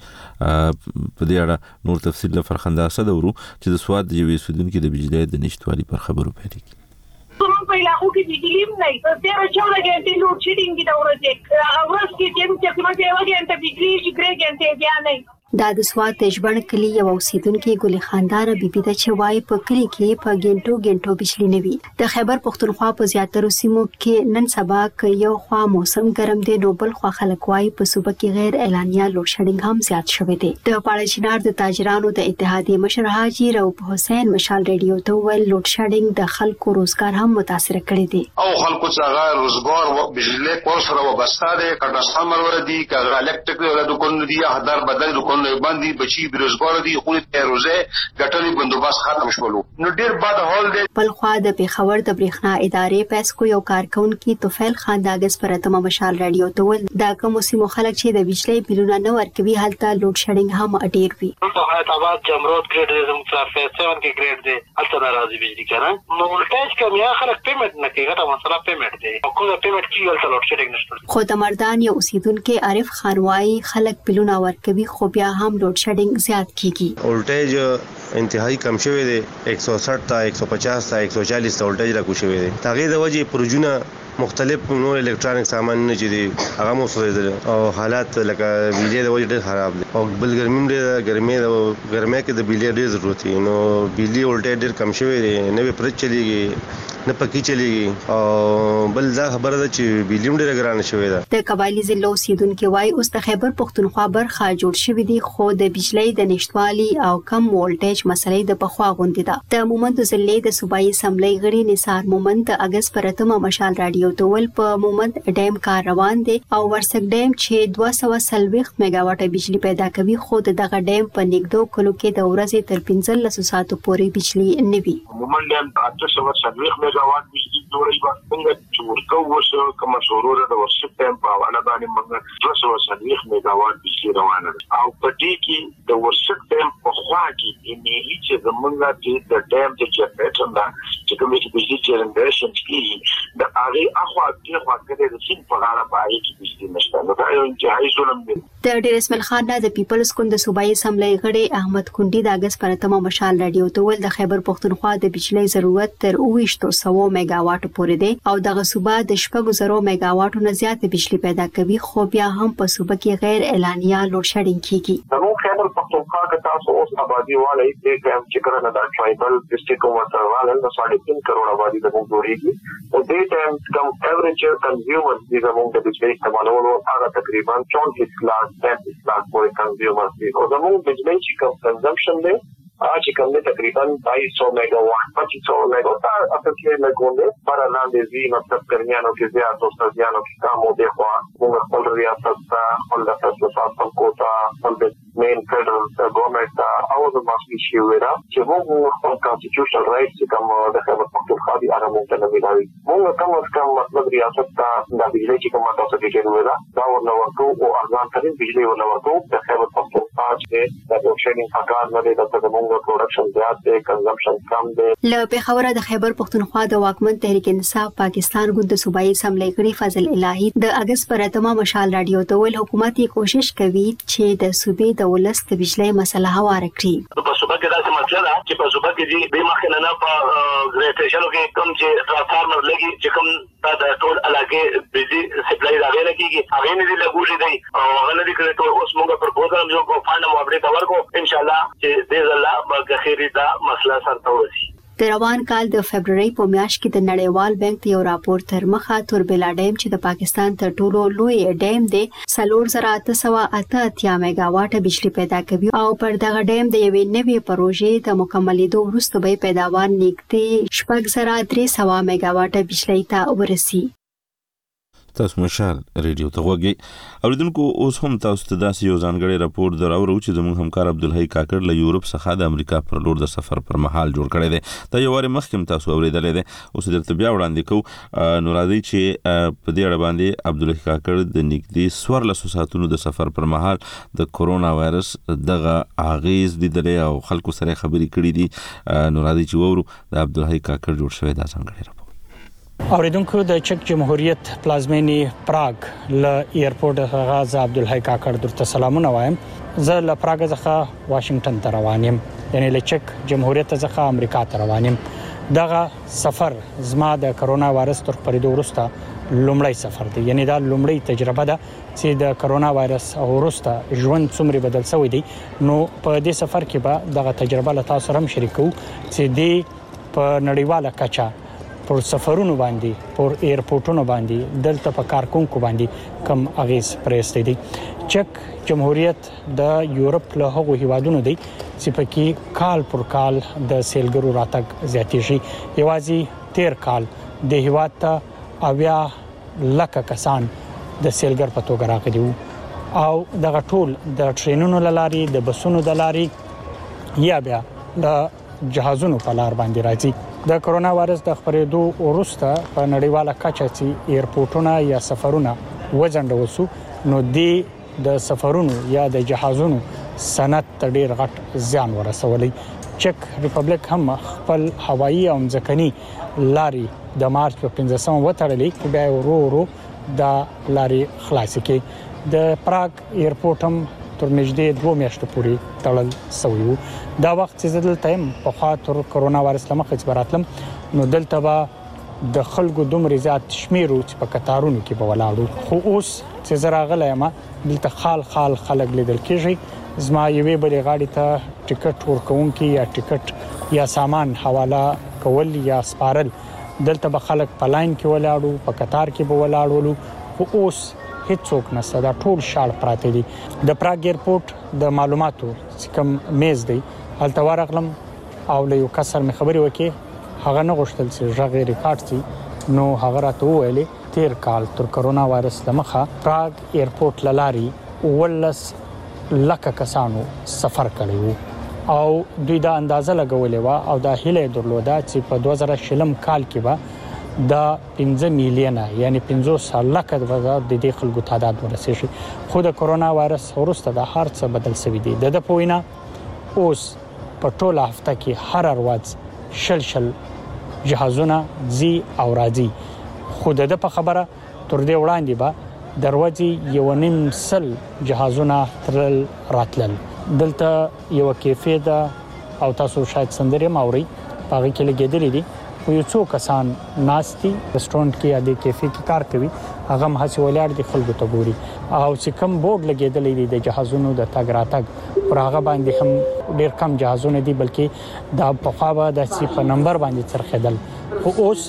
په دې اړه نور تفصیل له فرخنده اسد ورو چې د سواد د یوې اوسېدونکي د بجلی د نشتوالي پر خبرو پیل کړي. زموږ په علاقو کې بجلی هم نه، تېره چوده ګنټې لوډ شیډینګ دي د ورځې، ورځ کې چې تقریبا یوه ګنټه بجلی شي، درې ګنټې بیا نه. دا د سوات د ژبڼ کلي یو اوسیدونکي ګل خاندار بیبي د چوای په کلي کې په ګنټو ګنټو بجلی نه وي. د خیبر پختونخوا په زیاتره سیمو کې نن سبا ک یو خوا موسم ګرم دی، نو بل خوا خلک وای په صوبه کې غیر اعلانیا لوډ شیډینګ هم زیات شوی دی. د پاړه چنار د تاجرانو د اتحادیې مشر حاجی رؤف حسین مشال ریډیو ته ویل لوډ شیډینګ د خلکو روزګار هم متاثر کړی دی. او خلکو څنګه روزګار او بجلی کور سره وابسته دي، کټاسمر ور دي، کغه الکتریک ول دکان دي، هدار بدل دکان باندې بچي بیروزګار دي، خو د روزه ګټلې بندوبست ختم شول. نو ډیر بد حال دی. بل خوا د پیښور د برېښنا ادارې پېسکو یو کارکونکي توفیل خان د اگست پر اتمه مشال رادیو ته ول دا کوم سیمو خلک چې د بجلی بلونه نه ورکوي هلته لوډ شیډینګ هم ډیر وي. په حیات آباد جمرود ګریډ د زموږ فیس سیون کې ګریډ دی، هلته ناراضي بجلی کنه نو ولټیج کم یا خلک پیمنټ نه کوي، غټه مسله پیمنټ دی، او کوم پیمنټ کیږي هلته لوډ شیډینګ نشته. خو د مردان یو اوسیدونکو عارف خان وايي خلک بلونه ورکوي خو بیا هم لوډ شیډینګ زیات کیږي. ولټیج انتهایی کم شوی دی، ایک سو ساٹھ تا ایک سو پچاس تا ایک سو چالیس تا ولټیج راکو شوی دی. هغه د وجې پروژونه مختلف نور الکترونیک سامان نه چې دي هغه مو سره او حالات لکه بجلی د وجې ډېر خراب دي، او بل ګرمي ډېر ګرمي د ګرمي کې د بجلی ډېر ضرورت دی. نو بجلی ولټیج ډېر کم شوی دی، نه به پرچ چلیږي نه پکې چلیږي، او بل دا خبره ده چې بجلی ډېر ګران شوی ده. د قبایلی ضلع اوسیدونکو وای اوس د خیبر پختونخوا برخه جوړ شوی دی، خو د بجلی د نشټوالي او کم ولټیج مسلې د پخوا غونډې ده. د مومند ضلع د صوبایي اسمبلی غړي نثار مومند د اگست پر اتمه مشال رادیو ته ول په مومند ډیم کار روان دی او ورسک ډیم چې دوه سوه څلوېښت میگا واټه بجلی پیدا کوي، خو دغه ډیم په نږدې کلو کې د ورځې تر پنځلس ساعتو پورې بجلی نه وي. مومند ډیم اته سوه څلوېښت میگا واټ بجلی جوړوي، څنګه چې ورکو وشو کوم شروع د ورسک ډیم په حواله باندې موږ دوه سوه څلوېښت میگا واټ بجلی روانه ده، او په دې کې د ورسک ډیم په خوا کې نیلی چې زمونږ د ډیم د جنریټر نه چې کوم چې بجلی جنریشن کیږي د هغه اخوا کې خوا کې د سین په اړه پای کې بجلی نشته. نو دا یو انتهایی ظلم دی. د ډیر اسماعیل خان د پیپلز ګوند صوبایي اسمبلی غړي احمد کونډي د اگست پر اتمه مشال رادیو ته ول د خیبر پختونخوا د بجلی ضرورت تر اوویشت سوه میگا واټ پورې دی او دغه صوبه د شپږ زرو میگا واټو نه زیات بجلی پیدا کوي، خو بیا هم په صوبه کې غیر اعلانیا لوډ شیډینګ کیږي. نو خیبر پختونخوا کې تاسو اوس آبادی والے دې کوم چې کړه د ټرایبل ډسټریکټ کومه والے د ساڑھے تین کروڑ آبادی د جوړیږي، او دې ټایم کم ایوریج کنزیومر دې زموږ د بجلی استعمالولو هغه تقریبا چونتیس لاکھ پینتیس لاکھ پورې کنزیومر دي، او زموږ بجلی چې کوم کنزمپشن دی आज कम में तकरीबन बाईस सौ मेगावाट पच्चीस सौ मेगावाट असल के लगोंगे पर अलांदेजी मतलब गर्मियानों के ज्यादा सर्दियानों के काम हो देखो वो फल रियासत फल दफतर कोता फल मेन फेडरल गवर्नमेंट का और मसली शिवेरा कि वो कॉन्स्टिट्यूशनल राइट से कम देखा मतलब खादी आराम होता नहीं मिलावी वो कम अज कम मतलब रियासत का ना बिजली की कम तो सके हुएगा दावर नवर को वो अरजान तरीन बिजली वो नवर को देखा मतलब आज के शेडिंग आकार न दे तब प्रोडक्शन زیات دی، کنزمپشن کم دی. له پیښور د خیبر پختونخوا د واکمن تحریک انصاف پاکستان ګوند صوبایي اسمبلی غړي فضل الهی د اگست پر اتمه مشال رادیو ته ول حکومت کوشش کوي چې د صوبې د ولست بجلی مسله هواره کړي. په صوبه کې دا مسله ده چې په صوبه کې دي د مخکنه نه په ګریټیشنو کې کم چې ترانسفارمر لګي چې کوم دا ټول علاقې بيزي سپلای راغی نه کیږي هغه نه دي لګولې دي او هغه نه دي کړی ته اوس موږ پروپوزل یو کو فاند مو اپډیټ ورکو ان شاء الله چې دې الله به خیری دا مسله سره ورسي. د روان کال د فبرवरी په میاشت کې د نړیوال بانک یو راپور تر مخه توربلا ډیم چې د پاکستان تر ټولو لوی ډیم دی څلور زره اته سوه اته اتیا میگا واټه بجلی پیدا کوي او پر دغه ډیم د یوې نوې پروژې د مکملېدو وروسته به پیداوار نږدې شپږ زره درې سوه میگا واټه بجلی ته ورسي. تاسو مشال ریډیو ته وګورئ اوریدونکو اوس هم تاسو ته داسې یو ځانګړی راپور دراوړو چې زموږ همکار عبدالحی کاکړ له یورپ څخه د امریکا پر لور د سفر پر مهال جوړ کړی دی. دا یو واره مخکې تاسو اوریدلې ده اوس درته بیا وړاندې کوو. نو راځي چې په دې اړه باندې عبدالحی کاکړ د نږدې څوارلسو ساعتونو د سفر پر مهال د کورونا وایرس دغه اغیز لیدلې او خلکو سره خبرې کړې دي. نو راځي چې وورو د عبدالحی کاکړ جوړ شوی دا څنګه راپور. اوریدونکو د چک جمهوریت پلازمینی پراګ ل ایرپورټ غاز عبدالحی کاکړ درته سلامونه وایم. زه له پراګ څخه واشنگټن ته روان یم یعنی له چک جمهوریت څخه امریکا ته روان یم. دغه سفر زما د کرونا وایرس تر خپرېدو وروسته لومړی سفر دی یعنی دا لومړی تجربه ده چې د کرونا وایرس وروسته ژوند څومره بدل شوی دی. نو په دې سفر کې به دغه تجربه له تاسو سره شریکو چې دی په نړیواله کچه پر سفرونو باندې پر ایرپورټونو باندې دلته په کارکونکو باندې کم اغیز پرېستې دي. چک جمهوریت د یورپ له هغو هیوادونو دی چې پکې کال پر کال د سیلګرو راتګ زیاتېږي. یوازې تیر کال د هیواد ته اویا لکه کسان د سیلګر په توګه راغلي وو او دغه ټول د ټرینونو لاري د بسونو د لاري یا بیا د جهازونو په لار باندې راځي. د کرونا وایرس د خپرېدو وروسته په نړیواله کچه چې ایرپورټونه یا سفرونه وځنډول شو نو د سفرونو یا د جهازونو صنعت ته ډېر غټ زیان ورسولی. چک ریپبلیک هم خپل هوایي او ځمکني لارې د مارچ په پنځمه وتړلې بیا ورو ورو د لارې خلاصې کړي. د پراګ ایرپورټ هم تر نږدې دوه میاشتو پورې تړل شوی وو. دا وخت چې دلته هم په خاطر کرونا وایرس لمخه چې براتلم نو دلته به د خلکو دومره زیات شمیرو چې په قطارونو کې به ولاړو. خو اوس چې زه راغلی یم دلته خال خال خلک لیدل کېږي. زما یوې بلې غاړې ته ټیکټ ورکوونکي یا ټیکټ یا سامان حواله کول یا سپارل دلته به خلک په لاین کې ولاړو په قطار کې به ولاړولو. خو اوس هیڅوک نشته دا ټول شاړ پراته دي. د پراګ ایرپورټ د معلوماتو چې کوم میز دی هلته ورغلم او له یو کس سره مې خبرې وکړې هغه نه غوښتل چې غږ ریکارډ شي نو هغه راته وویلې تیر کال تر کرونا وایرس لمخه پراګ ایرپورټ لاري ولس لکه کسانو سفر کړی وو او دوی دا اندازه لګولې و او دا هیله درلوده چې په دوه زره شلم کال کې به دا پنځه میلیونه یعنی پنځوس لکه د دې خلکو تعداد ورسېږي. خو د کرونا وایرس وروسته د هر څه بدل شوی دی. د د پوینا اوس په ټوله هفته کې هر ورځ شل شل جهازونه زی او راځي. خو د په خبره تر دې وړاندې به دروازې یو نیم سل جهازونه ترل راتلل. دلته یو کیفې ده او تاسو شاید سندري ماوري پاره کې لګیدلې دي. یو څو کسان ناشتي ریسټورانټ کې یا د کیفې کې کار کوي هغه هم هڅه ولاړ دي خلکو ته ګوري او چې کوم بورډ لګیدلې دي د جهازونو د تګ راتګ پر هغه باندې هم ډیر کم جهازونه دي بلکې دا په خوا د سی په نمبر باندې څرخېدل. خو اوس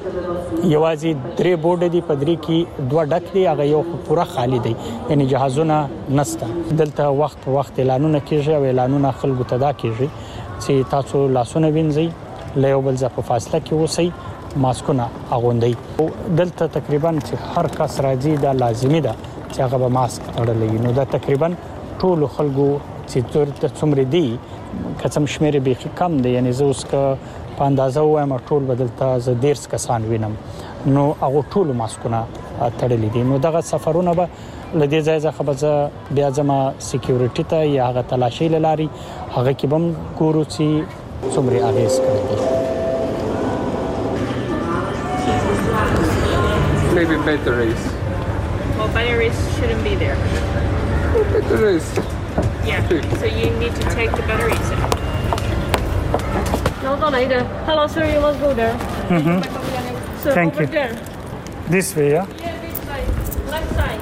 یوازې درې بورډ دي په درې کې دوه ډک دي هغه یو پوره خالی دی یعنی جهازونه نسته. دلته وخت په وخت اعلانونه کیږي او اعلانونه خلکو ته دا کیږي چې تاسو لاسونه وینځئ له یو بل ځای په فاصله کې اوسئ ماسکونه اغوندئ. دلته تقریبا چې هر کس راځي دا لازمي ده چې هغه به ماسک تړلی نو دا تقریبا ټول خلکو چې تر څومره دي کڅم شمیر به کم دی یعنی زه اوس که په اندازه وایم ټول بدلته ز ډیر کسان وینم نو هغه ټول ماسکونه تړلي دي. نو دغه سفرونه به لدې ځای ځخه به بیا ځما سکیورټی ته یا هغه تلاشي لاري هغه کې بم ګورو چې څومره اغیز کوي. Maybe batteries. Well, batteries shouldn't be there. Oh, batteries. Yeah, so you need to take the batteries out. No, no, no. Hello, sir. You must go there. Mhm. Sir, Thank over you. there. This way, yeah. Yeah, this side. Left side.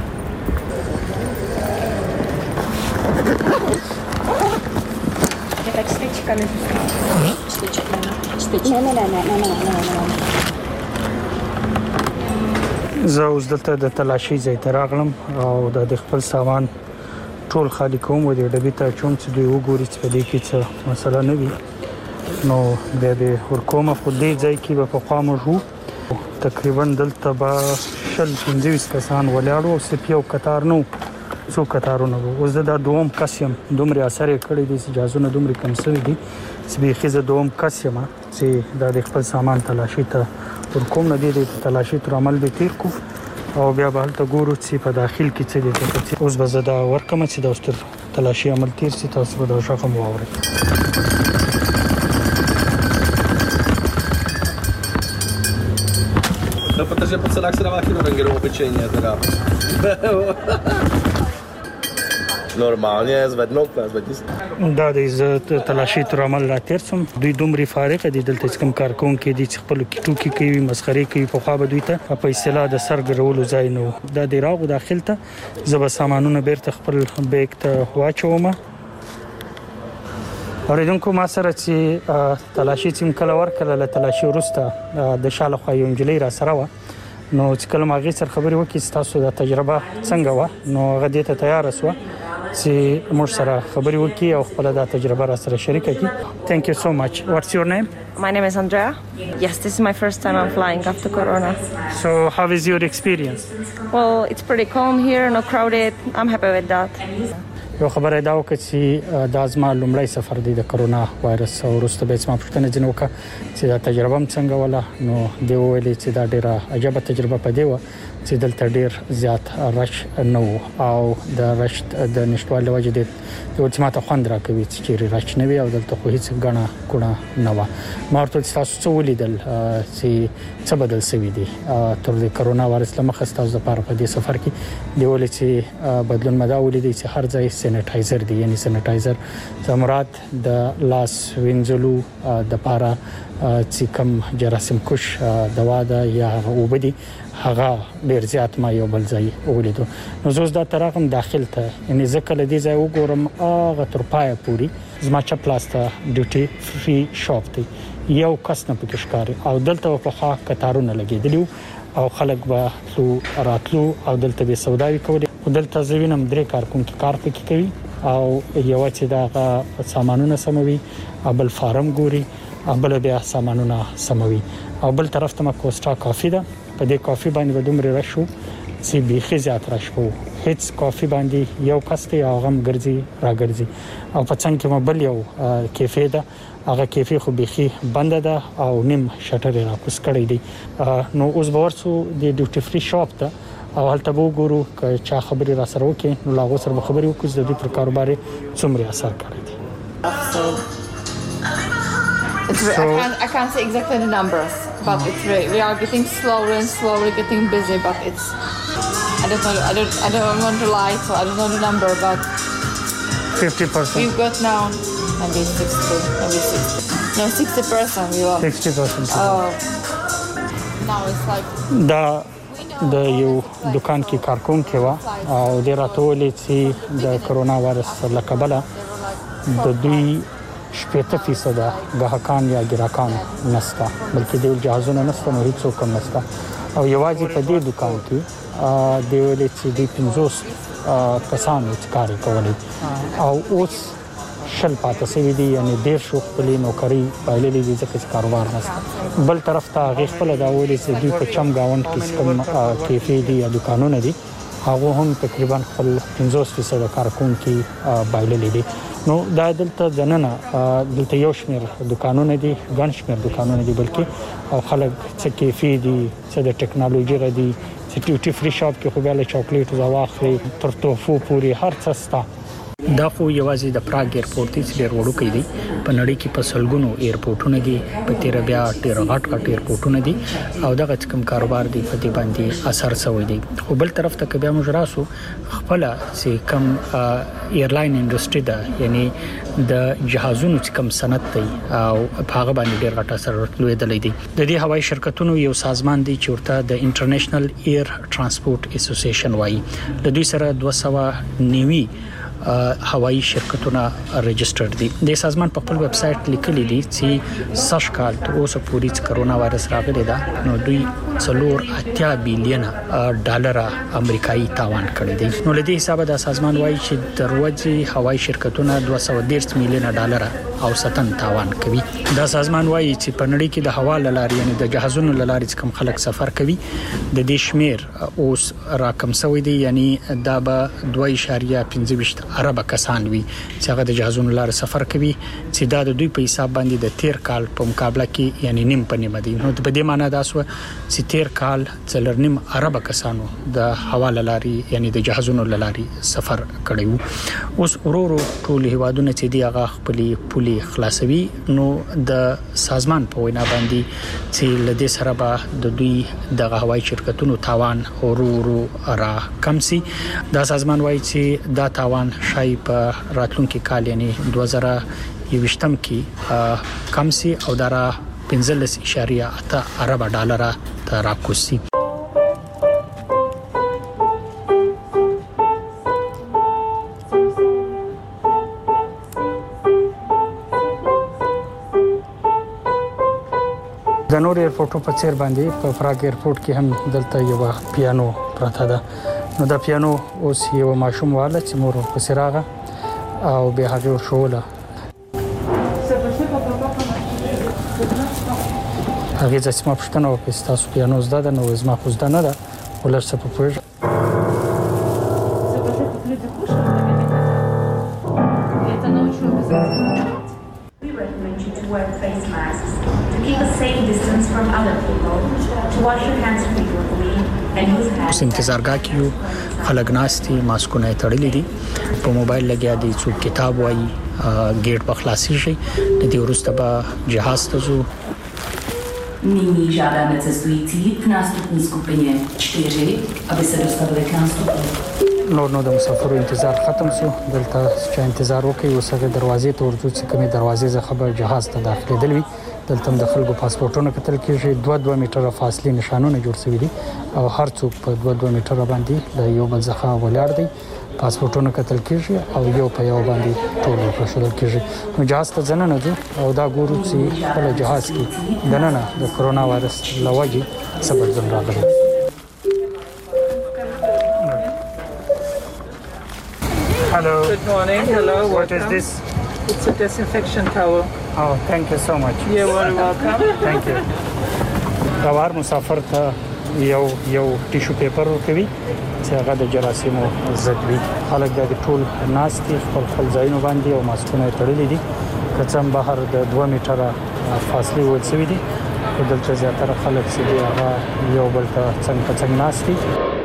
زه اوس دلته د تلاشي ځای ته راغلم او د خپل سامان ټول خالی کوم و د ډبې ته چوم چې دوی وګوري چې په دې کې څه مسله نه وي نو بیا د ورکومه خو دې ځای کې به پخوا موږ وو تقریبا دلته به شل پنځه ویشت کسان ولاړ وو او صرف یو کتار نه و څو کتارونه وو اوس زه دا دوم کس یم دومرې اثر یې کړی دی چې جازونه دومرې کم شوي دي چې بیخي زه دوم کس یم چې دا د خپل سامان تلاشي ته ورکوم نه دی د تلاشي تر عمل به تیر کو او بیا به هلته ګورو چې په داخل کې څه دي اوس به زه دا ورکم چې دا اوس تر تلاشي عمل تیر شي تاسو به دا شخم واورئ Dopo te sei passato la macchina non gremo pecenie da. Normalnie jest wedno klas wedis. دا د عزت تلاشي تر عمل را تیر سم دوی دومره فارغ دي دلته کم کارکون کې دي چې خپل ټوکی کوي مسخري کوي په خوا به دوی ته په اصطلاح د سرګرولو ځای نو دا د راغو داخل ته زب سامانونه بیرته خپل بیگ ته واچوم اوریدونکو ما سره چې تلاشي تیم کله ور کله له تلاشي ورسته د شاله خو یو انجلۍ را سره و نو چې کله ما غي سره خبري وکړي تاسو د تجربه څنګه و نو غدي ته تیار اسو چې موږ سره خبري وکړي او خپل د تجربه را سره شریک کړي Thank you so much. What's your name? My name is Andrea. Yes, this is my first time I'm flying after Corona. So how is your experience? Well, it's pretty calm here, no crowded. I'm happy with that. یو خبره دا وکړه چې د ازما لومړی سفر دی د کرونا وایرس او وروسته به ما پوښتنه ځنه وکړه چې دا تجربه څنګه ولا نو دی ویلي چې دا ډیره عجیب تجربه پدې و چې دلته ډیر زیات رش نو او د رش د نشټوالي وجه د اوټمات خوند راکوي چې رش نه وي او دلته خو هیڅ غنا کونه نه و ما ورته تاسو څه ولیدل چې څه بدل شوی دی تر د کرونا وایرس لمخه تاسو لپاره په دې سفر کې دی ولې چې بدلون مدا ولیدي چې هر ځای سینیټایزر دی یعنی سینیټایزر زمرات د لاس وینځلو د پاره چې کوم جراثیم کش دوا ده یا وبدي هغه ډیر زیات ما یو بل ځای ولیدو نو زوس دا ترغم داخل ته یعنی ځکه لدی ځای وګورم هغه تر پای پوری زما چا پلاستا ډیوټي فری شاپ دی یو کس نه پکې ښکاری او دلته په خوا کتارونه لګیدلیو او خلک به څو راتلو او دلته به سوداوي کولې دلته ځوینم درې کارکونکو کار پکې کوي او یو چې دا سامانونه سموي بل فارم ګوري بل بیا سامانونه سموي او بل طرف ته کوسټا کافي ده په دې کافي باندې به دومره راشو چې بيخي زیات راشو هیڅ کافي باندې یو کس ته هغه ګرځي راګرځي او په څنګه کې مبل یو کیفه ده هغه کیفه خو بيخي بند ده او نیم شټر را کوس کړی دی نو اوس باورسو د ډیوټي فری شاپ ته او هلته وګورو چې خبري را سره وکي نو لا غوسر به خبري وکړو د دې پر کاروبار څومره اثر کړی دی It's so, I, can't, I can't say exactly the numbers, but it's very, we are getting slower and slower, getting busy. But it's I don't know. I don't. I don't want to lie, so I don't know the number. But fifty percent. We've got now maybe sixty, maybe sixty. No, sixty percent. We are sixty percent. Oh, now it's like. Da د یو دکان کې کارکون کې و او د راتولې چې د کرونا وایرس لکبله د دوی شپږ فیصد غاهکان یا ګراکان نستا بلکې د جهازونو نستا نو هیڅ کوم نستا او یوازې په دې دکان کې د ولې چې د پنځوس کسانو کار کوي او اوس شل پاتې سوي دي یعنی ډیر شو خپل نوکری پایلې دي ځکه چې کاروبار نشته بل طرف ته غي خپل دا ولې چې دوی په چم گاوند کې کوم کیفې دي یا دکانونه دي هغه هم تقریبا خپل پنځوس فیصد کارکون کې پایلې دي نو دا دلته ځننه دلته یو شمیر دکانونه دي ګڼ شمیر دکانونه دي بلکې او خلک چې کیفې دي چې د ټکنالوژي را دي چې ډیوټي فری شاپ کې خو بل چاکلیټ زواخلي تر توفو پوری هر څه ستا دا خو یوازې د پراګ ایرپورټ دی چې ډیر وړوکی دی په نړۍ کې په سلګونو ایرپورټونه دي په تیر بیا ډیر غټ غټ ایرپورټونه دي او دغه کوم کاروبار دی په دې باندې اثر شوی دی. خو بل طرف ته بیا موږ راسو خپل چې کوم ایرلاین انډستری ده یعنی د جهازونو چې کوم صنعت دی او په هغه باندې ډیر غټ اثر لویدلې دي. د دې هوایي شرکتونو یو سازمان دی چې ورته د انټرنیشنل ایر ترانسپورت اسوسییشن وایي. د دوی سره دوه سوه نوي هوایي شرکتونه ريجسترډ دي. د سازمان په خپل ویب سټ لیکلي دي چې سږ کال تر اوسه پورې چې کرونا وایرس راغلی ده نو دوی څلور اتیا بیلیون ډالر امریکایي تاوان کړی دی. نو لدی حساب د سازمان وایي چې د ورځې هوایي شرکتونه دوه سوه دېرش میلیون ډالر او ستن تاوان کوي. دا سازمان وایي چې په نړۍ کې د هوا لارې یعنی د جهازونو لارې کوم خلک سفر کوي د دې شمیر اوس راکم شوی دی یعنی دا به دوه اعشاریه پنځه ویشت اربه کسان وي چې هغه د جهازونو لار سفر کوي چې دا د دوی په حساب باندې د تیر کال په مقابله کې یعنی نیم په نیمه دي. نو په دې معنی دا سو چې تیر کال څلور نیم اربه کسانو د هوا لارې یعنی د جهازونو لارې سفر کړی. اوس ورورو ټول هیوادونه چې دی هغه خپلې پولي خلاصوي نو د سازمان په وینا باندې چې لدې سره به د دوی د هوایي شرکتونو تاوان ورورو را کم سي. دا سازمان وایي چې دا تاوان شای په راتلونکي کال یعنی دوه زره یوویشتم کې کم سي او دا را پنځلس اعشاریه اته اربه ډالر ته راکوسي. د نور ایرپورټو په څیر باندې په پراګ ایرپورټ کې هم دلته یو پیانو پراته ده. نو دا پیانو اوس یو ماشوم واله چې مور په سراغه او به هغه شوله هغه چې ما پښتنه وکړه تاسو پیانو زده ده نو زما خو زده نه ده ولر څه په پوهه اوس انتظارګاه کې یو خلک ناستي ماسکونه تړلې دي په موبایل لګیا دي څوک کتاب وایي ګیټ په خلاصي شي د دې ورسته به جهاز ته زو. Nyní žádáme cestující v nástupní skupině čtyři, aby se dostavili k nástupu. نور نو د مسافرو انتظار ختم شو دلته چې انتظار وکي وسغه دروازې ته ورته چې کومه دروازې څخه به جهاز ته داخله دلوي دلته د خلکو پاسپورتونو کتل کېږي دوه دوه میټره فاصله نشانونه جوړ شوي دي او هر څوک په دوه دوه میټره باندې د یو بل څخه ولاړ دي پاسپورتونو کتل کېږي او یو په یو باندې ټول پرشل کېږي. نو جهاز ته ځنه نه او دا ګورو چې خپل جهاز کې دننه د کرونا وایرس لوجي سبب زم راغلی. Hello. Good morning. Hello. What is this? It's a disinfection towel. Oh, thank you so much. You're very welcome. Thank you. روار مسافر ته یو یو ټیشو پیپر ورکوي چې هغه د جراثیمو ضد وي. خلک د ټول ناستي خپل خپل ځایونو باندې او ماسکونه تړلي دي. کڅم بهر د دوه میټره فاصله ولسوي دي. دلته زیاتره خلک چې هغه یو بل ته څنګه څنګه ناستي.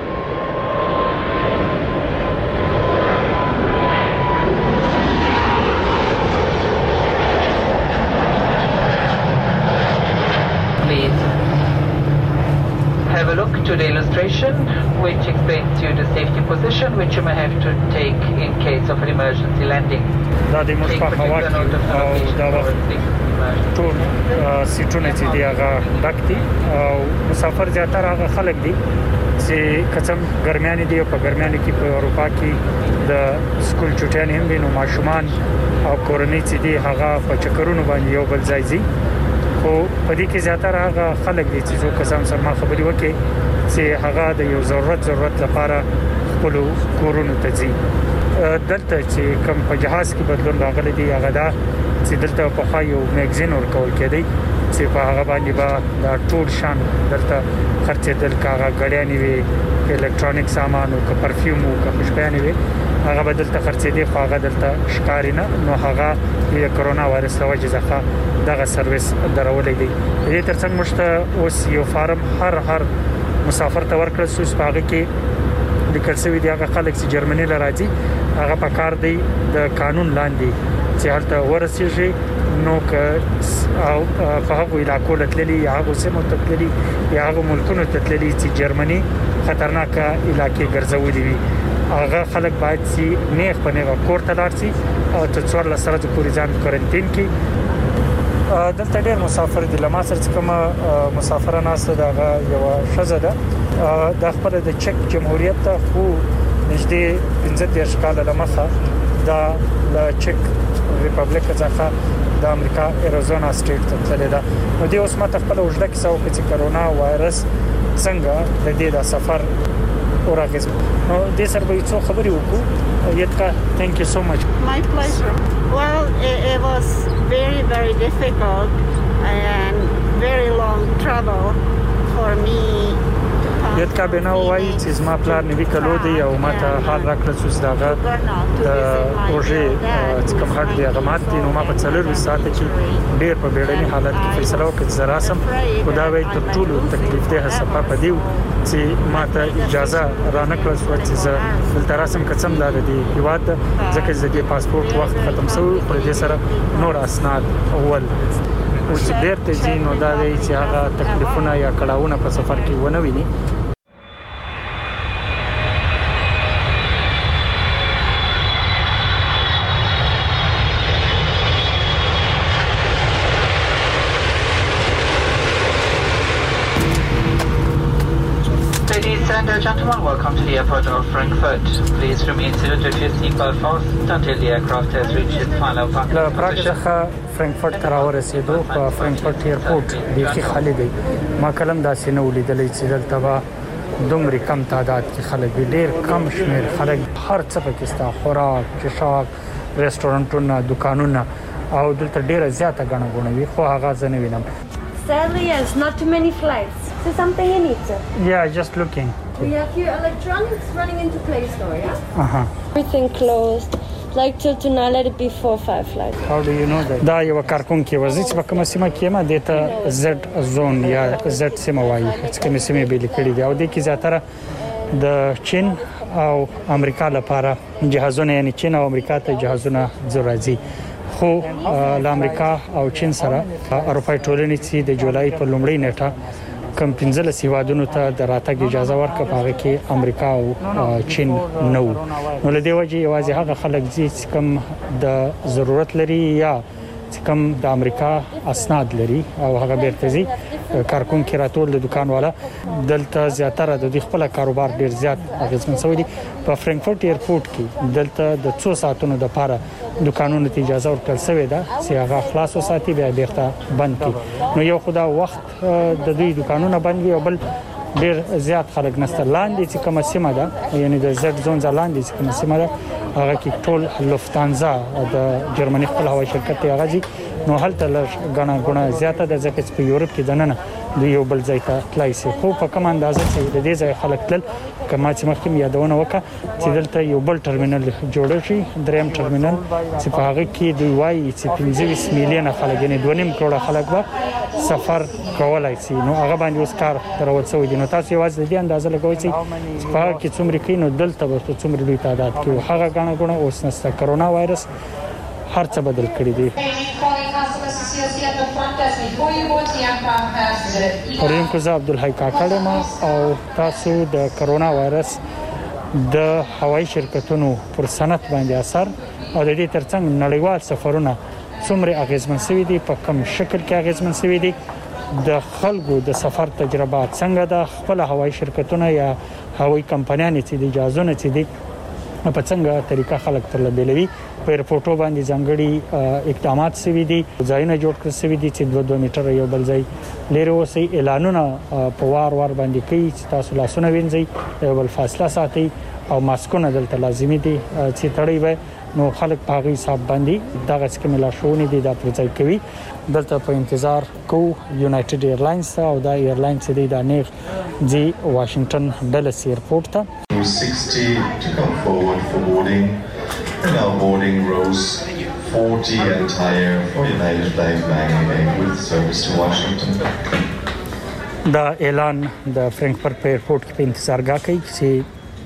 To the illustration, which explains to you the safety position which you may have to take in case of an emergency landing. دا د موږ په هوا کې او دا ټول سیټونه چې دی هغه ډک دي او مسافر زیاتره هغه خلک دي چې کڅم ګرمیان دي په ګرمیان کې په اروپا کې د سکول چټیان هم وینو ماشومان او کورنۍ چې دی هغه په چکرونو باندې یو بل ځای ځي. خو په دې کې زیاتره هغه خلک دي چې څو کسان سره ما خبري وکړي چې هغه د یو ضرورت ضرورت لپاره خپل کورونو ته ځي. دلته چې کوم په جهاز کې بدلون راغلی دی هغه دا چې دلته په خا یو میگزین ورکول کېدی چې په هغه باندې به دا ټول شان دلته خرڅې دل کاغه غړیانې وي الکترونیک سامان او که پرفیوم او که خوشبویانې وي هغه به دلته خرڅې دي خو هغه دلته ښکاری نه نو هغه د کرونا وایرس له وجې څخه دغه سرویس درولې دی. دې ترڅنګ مشته اوس یو فارم هر هر مسافر ته ورکړل شو چې هغه کې لیکل شوی دی هغه خلک چې جرمني لراځي هغه په کار دی د قانون لاندې چې هلته ورسیږي نو که او په هغه علاقو لتللی هغه سیمو تتللی یا هغه ملکونو تتللی چې جرمني خطرناک علاقې ګرځولې وي هغه خلک باید چې نیغ په نیغه کور ته لاړ شي او تر څوارلس ورځې پورې ځان کوارنټین کړي. دلته ډېر مسافر دي لما سره چې کومه مسافر ناسته دغه یو شزه ده د خپل د چک جمهوریت ته خو نږدې پنځه دیرش کاله لمخه دا د چک ریپبلیک څخه د امریکا ایریزونا سټیټ ته تللی ده. نو دې اوس ماته خپل وجده کې سو چې کرونا وایرس څنګه د دې د سفر اورغز نو دې سره به څو خبرې وکړو. یتکا thank you so much. My pleasure. Well, it, it was very very difficult and very long travel for me. یتکا به نو وایي چې زما پلان نیوي کلو دی او ماته حال راکړل چې داغه د پروژې چې کوم حق دی هغه ماته نو ما په څلور ساعت کې ډېر په بیړني حالت کې فیصله وکړه چې زراسم خدا وایي ته ټول تکلیف ده سبا په دیو چې ماته اجازه رانکړل شو چې زه دلته راسم کڅم لاره دی هیواد ځکه چې د پاسپورت وخت ختم شوی پر دې سره نور اسناد اول او چې ډېر تیزی نو دا دی چې هغه تکلیفونه یا کړهونه په سفر کې ونه ویني. Ladies and gentlemen, welcome to the airport of Frankfurt. Please remain seated with your seatbelt fastened until the aircraft has reached its final parking له پراګ position. څخه فرانکفورت ته راورسېدو په فرانکفورت ایرپورټ بیخي خالي دی. ما کلم داسې نه ولیدلې چې دلته به دومره کم تعداد کې خلک وي. ډېر کم شمېر خلک هر څه پکې شته، خوراک، څښاک، رستورانټونه، دکانونه او دلته ډېره زیاته ګڼه ګوڼه وي خو هغه زه نه وینم. Sadly, yes, not too many flights. Is there something you need, sir? Yeah, just looking. We have few electronics running into Play Store, yeah? Uh-huh. Everything closed. Like till tonight, let it be four, five flights. How do you know that? دا یو کارکون کې وزې چې په کومه سیمه کې ما دته زد زون یا زد سیمه وایي چې کومه سیمه به لیکلي دی او د کې زیاتره د چین او امریکا لپاره جهازونه یعنی چین او امریکا ته جهازونه ضروري خو د امریکا او چین سره اروپای ټولنې چې د جولای په لومړۍ نیټه کم پنځلس هیوادونو ته د راتګ اجازه ورکړه په هغه کې امریکا او چین نو نو له دې وجې یوازې هغه خلک چې کم د ضرورت لري یا چې کم د امریکا اسناد لري او هغه بیرته ځي کارکون کې راټول د دکان والا دلته زیاتره د خپل کاروبار ډیر زیات اغیزمن شوی دی. په فرانکفورت ایرپورټ کې دلته د څو ساعتونو د پاره دکانونو ته اجازه ورکړل شوې ده چې هغه خلاص وساتي بیا بیرته بند کړي. نو یو خدا وخت د دوی دکانونه بند وي او بل ډیر زیات خلک نسته لاندې چې کومه سیمه ده یعنی د زد زون لاندې چې کومه سیمه ده هغه کې ټول لوفتانزا د جرمني خپل هوایي شرکت ته هغه نو هلته لږ غنا غنا زیاته د ځکه چې په یورپ کې دننه د یو بل ځای ته تلای شي خو په کوم اندازه چې د دې ځای خلک تل کما چې مخکې یادونه وکړه چې دلته یو بل ټرمینل جوړ شي دریم ټرمینل چې په هغه کې دوی وایي چې پنځه میلیونه خلک یعنی دوه نیم کروڑه خلک به سفر کولای شي نو هغه باندې اوس کار ترول شوی دی. نو تاسو یوازې د دې اندازه لګوئ چې په هغه کې څومره کې نو دلته به څومره لوی تعداد کې هغه غنا غنا اوس نسته کرونا وایرس هر څه بدل کړی دی. پریم کو زه عبدالحی کاکړ ما او تاسو د کرونا وایرس د هوایي شرکتونو پر صنعت باندې اثر او د دې ترڅنګ نړیوال سفرونه څومره اغیزمن شوي دي په کوم شکل کې اغیزمن شوي دي د خلکو د سفر تجربه څنګه د خپل هوایي شرکتونو یا هوایي کمپنیانو چې د اجازهونه چې دي په څنګه طریقه خلک تر لبلوي په ایرپورټو باندې ځانګړي اقدامات شوي دي ځایونه جوړ کړل شوي دي چې دوه دوه میټر یو بل ځای لري اوسې اعلانونه په وار وار باندې کوي چې تاسو لاسونه وینځئ یو بل فاصله ساتئ او ماسکونه دلته لازمي دي چې تړي وي نو خلک په هغه حساب باندې دغه څه کومه لاشونه دي دا پرځای کوي. دلته په انتظار کو یونایټډ ایرلاینز او دا ایرلاینز دي د نیغ جی واشنگټن ډلس ایرپورټ ته sixty to come forward for boarding and now boarding rows forty entire for United Flight nine eighty-eight with service to Washington. دا اعلان د فرانکفورت په ایرپورټ کې په انتظارګاه کې چې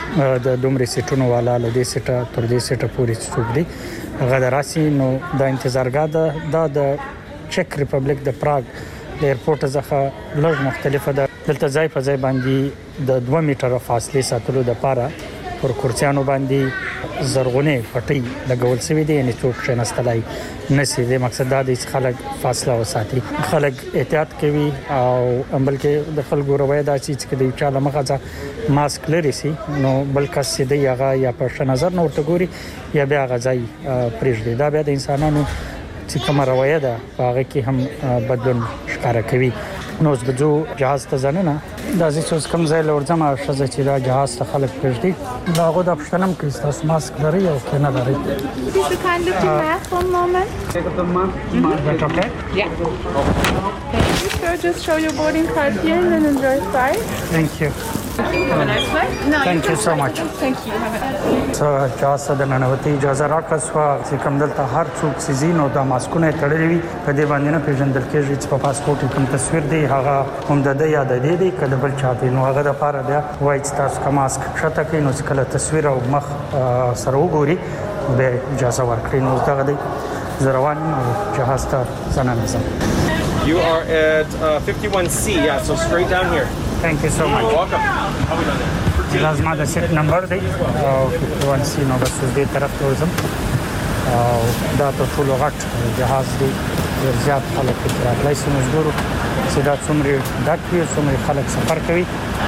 د دومره سیټونو والا له دې سیټه تر دې سیټه پورې څوک دی هغه دراسي نو د انتظارګاه د د چک ریپبلیک د پراګ د ایرپورټ څخه لږ مختلفه ده دلته ځای په ځای باندې د دوه میټره فاصله ساتلو د پاره پر کورسيانو باندې زرغونه پټي لګول شوی دی یعنی څوک شنستلای نسی د مقصد دا د خلک فاصله وساتي خلک احتیاط کوي او بلکې د خلکو روایت دا چې کدی چاله مخه ماسک لري سي نو بلکې سیده یغه یا په نظر نو ورته ګوري یا بیا غځي پرېږدي دا بیا د انسانانو چې کومه روایت ده هغه کې هم بدلون ښکارا کوي نو زبجو جهاز ته ځننه دا چې کوم ځای لورځم شزه چې دا جهاز ته خلک پرېږدي دا غو د پښتنم کې تاسو ماسک لري او کنه لري Please kind of your mask one moment. Take the mask. That's okay? Yeah. Thank you. So just show your boarding card here and then enjoy flight. Thank you. Have a nice flight. No, Thank you so much. Thank you. Have a So جهاز د ننوتي اجازه راکړه چې کوم دلته هر څوک سيزين او د ماسکونه تړلې وي په دې باندې نه پیژندل کېږي چې په پاسپورت کوم تصویر دی هغه هم د دې یاد دی دی کله بل چا دی نو هغه د پاره بیا وایي چې تاسو کوم ماسک شته کې نو کله تصویر او مخ سره وګوري به اجازه ورکړي نو دا غدي زروان جهاز ته ځننه You are at uh, fifty-one C, yeah, so straight down here. Thank you so much. You're welcome. How we done there? لازم دا سیټ نمبر دی او fifty-one C نو بس دې طرف ته ورځم او دا ټول غټ جهاز دی ورزيات خلک راځي چې موږ ګورو چې دا څومره ډک وي څومره خلک سفر کوي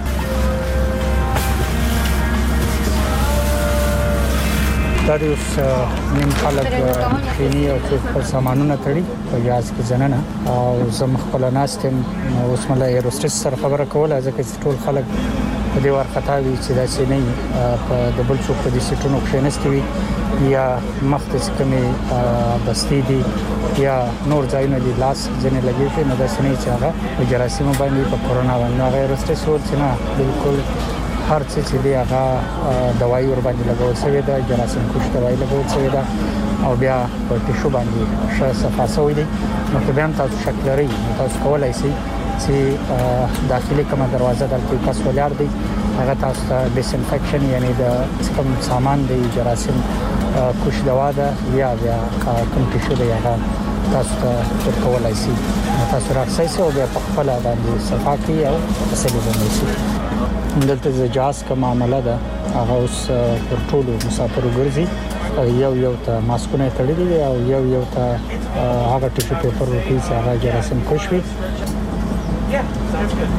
دا د اوس نیم خلک کینی او په سامانونه تړي په جهاز کې ځننه او زم خپل ناستم اوس مله ایروستریس سره خبره کوله ځکه چې ټول خلک په دې ورختاوي چې دا چې نه په دبل څوک په دې سیټونو کې نستوي یا مختص کمی بستی دي یا نور ځایونه دي لاس ځنه لګیږي نو دا سنې چې هغه جراثیم باندې په کورونا باندې هغه ایروستریس ورته نه بالکل هر څه چې دی هغه دوايي ور باندې لګول شوی دا جراثیم کوش دوايي لګول شوی دا او بیا په ټیشو باندې ښه صفه شوی دی نو په بیا تاسو شکل لري تاسو کولای شئ چې داخلي کومه دروازه دلته کس ولر دی هغه تاسو ته ډیس انفیکشن یعنی د کوم سامان دی جراثیم کوش دوا ده یا بیا کوم ټیشو دی هغه تاسو ته کولای شئ تاسو راځئ او بیا په خپل باندې صفه کوي او اصلي باندې شي دلته د جهاز کوم معاملې ده هغه اوس پر ټولو مسافرو ګرځي یو یو ته ماسکونه تړلي دي او یو یو ته هغه ټیشو پیپر ورته چې هغه جراثیم کوشوي Yeah, sounds good.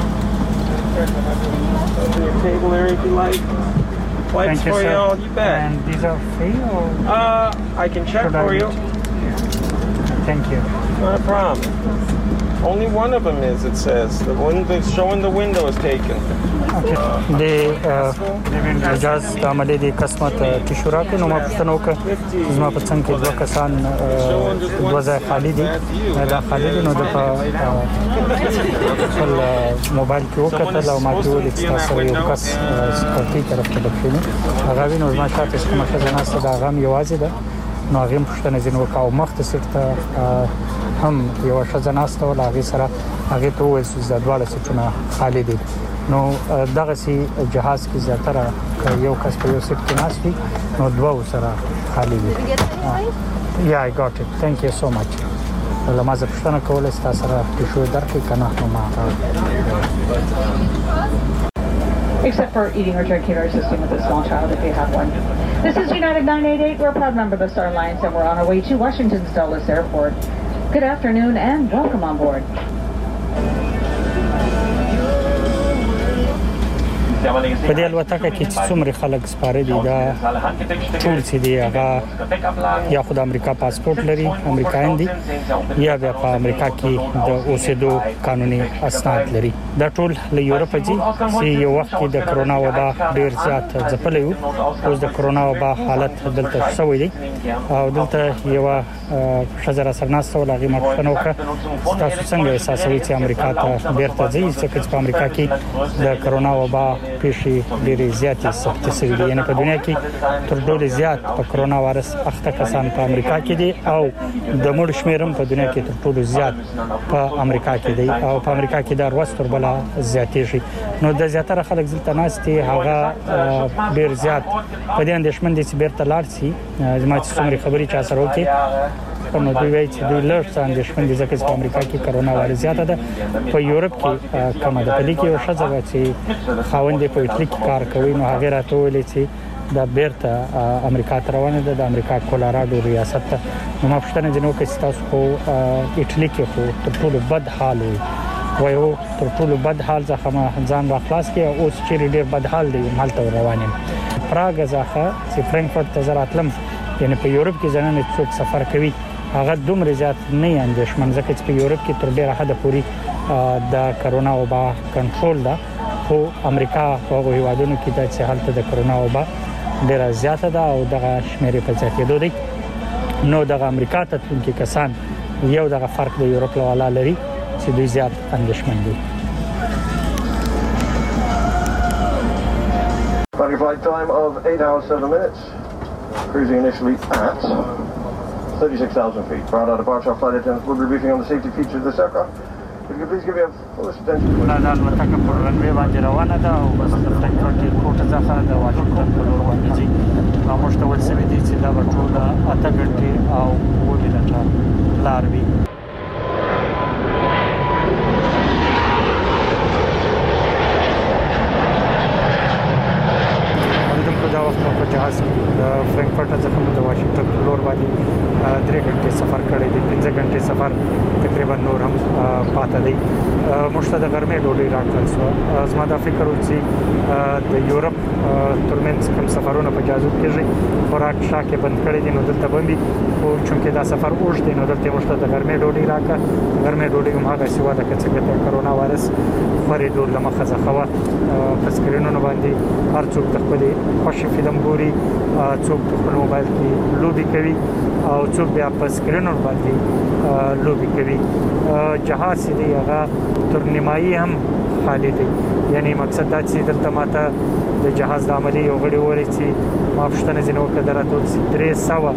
Your table area if you like. Wipes for you all, you bet. And these are free or? Uh, I can check Should for I you. Thank you. Not a problem. Only one of them is, it says. The one that's showing the window is taken. Okay. د اجازه د عملي د قسمت تشورا کې نو ما پښتنو کې زما په څنګه کې دوه کسان دوه ځای خالي دي دا خالي دي نو د خپل موبایل کې وکړل او ما ته ولیک تاسو یو کس سکورټي طرف ته بخښنه هغه ویني ما شاته کومه خزانه ست دا غم یوازې ده نو هغه پښتنه ځین وکاو مخ ته سټه هم یو خزانه ست ول هغه سره هغه ته وایي چې دواړه سټونه خالي دي نو دغه سي جهاز کې زیاتره یو کس په یو سیټ کې ناشتي نو دوه سره خالی دي یا I got it thank you so much لما زه پښتنه کولای ستاسو سره ټیشو درکې کنه نو ما except for eating or drinking or assisting with a small child if you have one. This is United nine eighty-eight. We're a proud member of the Star Alliance and we're on our way to Washington's Dulles Airport. Good afternoon and welcome on board. په دې الوتکه کې څومره خلک سپاره دي دا ټول چې دی هغه یا خو د امریکا پاسپورت لري امریکایان دي یا بیا په امریکا کې د اوسېدو قانوني اسناد لري دا ټول له یورپ دي چې یو وخت کې د کرونا وبا ډیر زیات ځپلې وو اوس د کرونا وبا حالت دلته شوې دي او دلته یو شجره سرناسته ولغې مخنو کا تاسو څنګه احساسوي چې امریکا ته بیرته ځي چې په امریکا کې د کرونا وبا پیښې ډېرې زیاتې ثبت شوې دي. یعنې په دنیا کې تر ټولو زیات په کرونا وایرس اخته کسان په امریکا کې دي او د مړو شمېر هم په دنیا کې تر ټولو زیات په امریکا کې دی او په امریکا کې د ورځ تر بله زیاتېږي. نو د زیاتره خلک دلته ناست دي هغه ډېر زیات په دې اندېښمن دي چې بیرته لاړ شي. زما چې څومره خبرې چا سره وکړي نو دوی وایي چې دوی لږ څه اندېښمن دي ځکه چې په امریکا کې کرونا وایرس زیاته ده، په یورپ کې کمه ده. په دې کې یو ښځه وه چې خاوند یې په ایټلي کې کار کوي، نو هغې راته وویلې چې دا بیرته امریکا ته روانه ده، د امریکا کولاراډو ریاست ته. نو ما پوښتنه ځینې وکړه چې تاسو خو ایټلي کې خو تر ټولو بد حال وي. وایي هو تر ټولو بد حال څخه ما ځان راخلاص کړی، اوس چیرې ډېر بد حال دی هلته روان یم. پراګ څخه چې فرانکفورټ ته زه راتلم، یعنې په یورپ کې ځننه څوک سفر کوي هغه دومره زیات نه یې اندېښمن، ځکه چې په یورپ کې تر ډېره حده پورې د کرونا وبا کنټرول ده. خو امریکا په هغو هیوادونو کې ده چې هلته د کرونا وبا ډېره زیاته ده او دغه شمېرې په زیاتېدو دی. نو دغه امریکا ته تلونکي کسان یو دغه فرق د یورپ له والا لري چې دوی زیات اندېښمن دي. Flight time of eight hours seven minutes. Cruising initially at thirty-six thousand feet. Prior to departure, flight attendants will be briefing on the safety features of this aircraft. If you could please give me a fullest attention. دا د الوتکه پر رنوې باندې روانه ده او بس د فرانکفورټ ایرپورټ څخه د واشنګټن په لور باندې ځي. نو موږ ته ویل شوي دي چې دا به ټوله اته ګنټې او اووه منټه لار وي. دا وخت په جهاز د فرانکفورټ څخه د واشنګټن په لور باندې درې غنټې سفر کړی دی، پنځه غنټې سفر تقریبا نور هم پاته دی. موږ ته د غرمې ډوډۍ راکړل شوه. زما دا فکر و چې د یورپ ترمنځ کوم سفرونه په اجازه کېږي خوراک شاکې بند کړی دي، نو دلته به وي. خو چونکې دا سفر اوږد دی نو دلته موږ ته د غرمې ډوډۍ راکړه. غرمې ډوډۍ هم هغسې وه لکه څنګه د کرونا وایرس خورېدو له مخه څخه وه. په سکرینونو باندې هر څوک د خپلې خوښې فلم ګوري، څوک په خپل موبایل کې لوبې کوي او څوک بیا په سکرینونو باندې لوبې کوي. جهاز چې دی هغه تر نیمایي هم خالی دی. یعنی مقصد دا چې دلته ماته د جهاز د عملې یو غړي وویل چې ما پوښتنه ځینې وکړه د راته چې درې سوه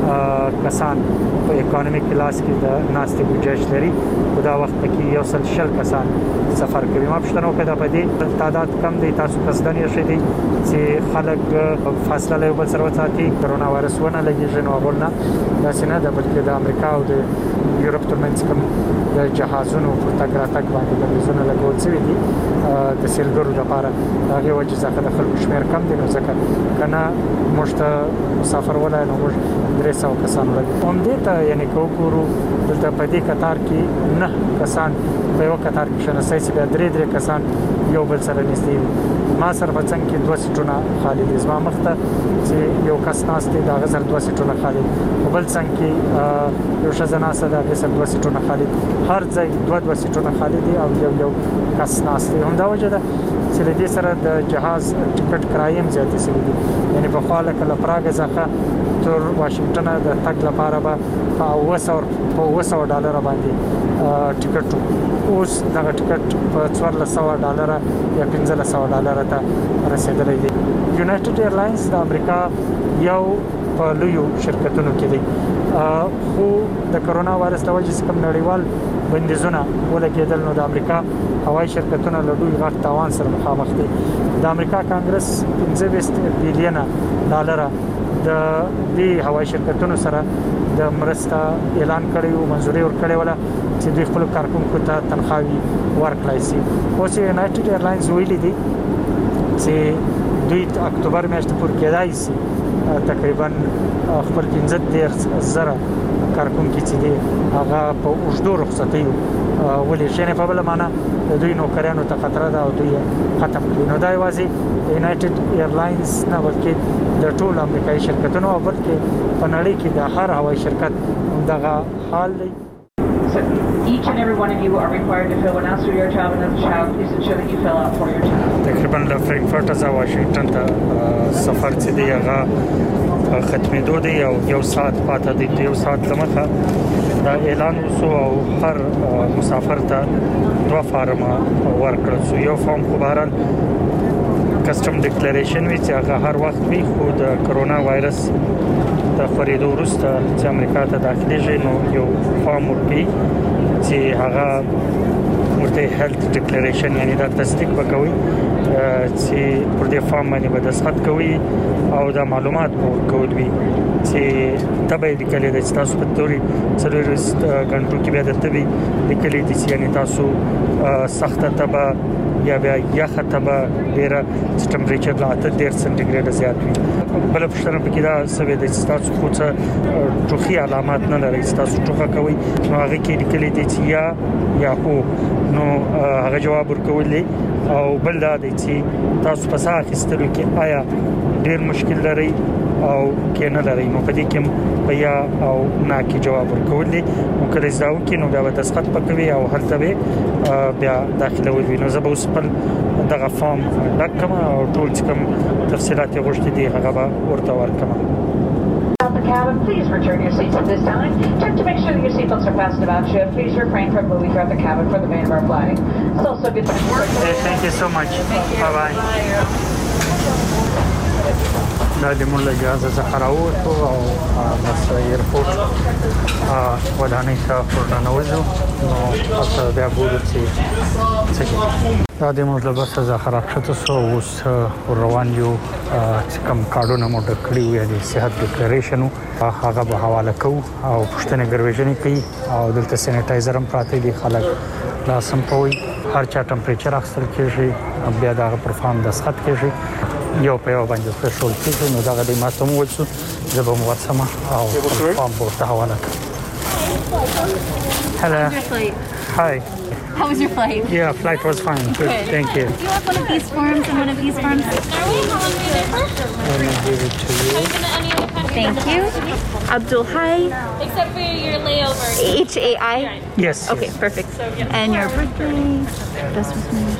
کسان په اکانومي کلاس کې د ناستې ګنجایش لري، خو دا وخت پکې یو سل شل کسان سفر کوي. ما پوښتنه وکړه دا په دې تعداد کم دی، تاسو قصدن یې ښه دی چې خلک فاصله له یو بل سره وساتي، کرونا وایرس ونه لګېږي. نو هغول نه داسې نه ده، بلکې د امریکا او د یورپ ترمنځ کوم د جهازونو په تګ راتګ باندې بندیزونه لګول شوي دي د سیلګرو لپاره. د هغې وجې څخه د خلکو شمېر کم دی، نو ځکه که نه موږ ته مسافر ولی نو موږ درې سوه کسان ولري. همدې ته یعنې که وګورو دلته په دې کتار کې نه کسان په یوه کتار کې کښېنستی چې بیا درې درې کسان یو بل سره نږدې وي. ما سره په څنګ کې دوه سیټونه خالي دي، زما مخ ته چې یو کس ناست دی د هغه سره دوه سیټونه خالي دي، په بل څنګ کې یو ښځه ناسته ده د هغې سره دوه سیټونه خالي دي. هر ځای دوه دوه سیټونه خالي دي او یو یو کس ناست دی. همدا وجه ده چې له دې سره د جهاز ټکټ کرایې هم زیاتې شوي دي. یعنې پخوا لکه له پراګه څخه تر واشنګټنه د تګ لپاره به په اوه سوه په اوه سوه ډالره باندې ټکټ و. اوس دغه ټکټ په څوارلس سوه ډالره یا پنځلس سوه ډالره ته رسېدلی دی. یونایټډ ایرلاینز د امریکا یو په لویو شرکتونو کې دی، خو د کرونا وایرس له وجې چې کوم نړیوال بندیزونه ولګېدل نو د امریکا هوایي شرکتونه له لوی غټ تاوان سره مخامخ دي. د امریکا کانګرس پنځه ویشت بیلیونه ډالره د دې هوایي شرکتونو سره د مرسته اعلان کړی و، منظوري ورکړې وله چې دوی خپلو کارکوونکو ته تنخواوې ورکړای شي. اوس یونایټډ ایرلاینز ویلي دي چې دوی اکتوبر میاشتې پورې کېدای شي تقریبا خپل پنځه دېرش زره کارکوونکي چې دي هغه په اوږدو رخصتیو ولېږي. یعنې په بله معنا د دوی نوکریانو ته خطره ده او دوی ختم کړي. نو دا یوازې یونایټډ ایرلاینز نه بلکې د ټولو امریکایي شرکتونو او بلکې په نړۍ کې د هر هوایي شرکت دغه حال دی. So each and every one of you are required to fill one ounce of your job, and as a child, please ensure that you fill out for your child. تقریبا له فرانکفورټ څخه واشنګټن ته سفر چې دی هغه ختمېدو دی او یو ساعت پاته دی. یو ساعت له مخه دا اعلان وشو او هر مسافر ته دوه فارمه ورکړل شو. یو فارم خو بهرحال کسټم ډیکلیریشن وی چې هغه هر وخت وی خو د کرونا وایرس د خپرېدو وروسته چې امریکا ته داخليږي نو یو فارم ورکړي چې هغه ورته هیلث ډیکلیریشن یعنی دا تصدیق وکوي چې پر دې فارم باندې به دستخط کوي او دا معلومات ورکوي چې تبه د کلی د تاسو په توري څلور غنټو کې بیا د تبي د کلی د یعنی تاسو سخته تبه یا بیا یخه تبه ډیره ټمپریچر لا اته ډیر سنټیګریډ زیات وي بل په شتنه په کې دا سوي د تاسو خو څه ټوخي علامات نه لري تاسو ټوخه کوي نو هغه کې د کلی د یا یا هو نو هغه جواب ورکولې او بل دا دی چې تاسو په ساه اخیستلو کې آیا ډیر مشکل لري او کې نه لري نو په دې کې په یا او نه کې جواب ورکولې نو کله زاو کې نو بیا د تسخط پکوي او هلته به بیا داخله وي نو زه به اوس په دغه فارم لکم او ټول کوم تفصيلات غوښتي دي هغه به ورته ورکم. The cabin, please return your seats at this time. Check to make sure that your seatbelts are fastened about you. Please refrain from moving throughout the cabin for the remainder of our flight. It's also good to hey, thank you so much. Bye bye. دا د موږ له اجازه څخه راووتو او بس ایرپورټ ودانۍ ته ورننوځو نو تاسو بیا ګورئ چې څه دا د موږ له بس څخه راکښته شو اوس روان یو چې کوم کارډونه مو ډکړي وي د صحت ډیکلیریشن هغه به حواله کوو او پښتنه ګرویژنې کوي او دلته سینیټایزر هم پراته دي خلک لاسم پوي هر چا ټمپریچر اخیستل کېږي بیا دا پر فارم دستخط کېږي یو په یو باندې فشول کېږي نو دا د ماتم وڅو زبم ورسمه او فارم ورته حواله کوي. Hello. Hi. How was your flight? Yeah, flight was fine. Good. Good. Thank you. Do you want one of these forms and one of these forms? Let me give it to you. Thank you. Abdul Hai. Except for your layover. H A I? Yes. Okay, yes. perfect. And your birthday? This was my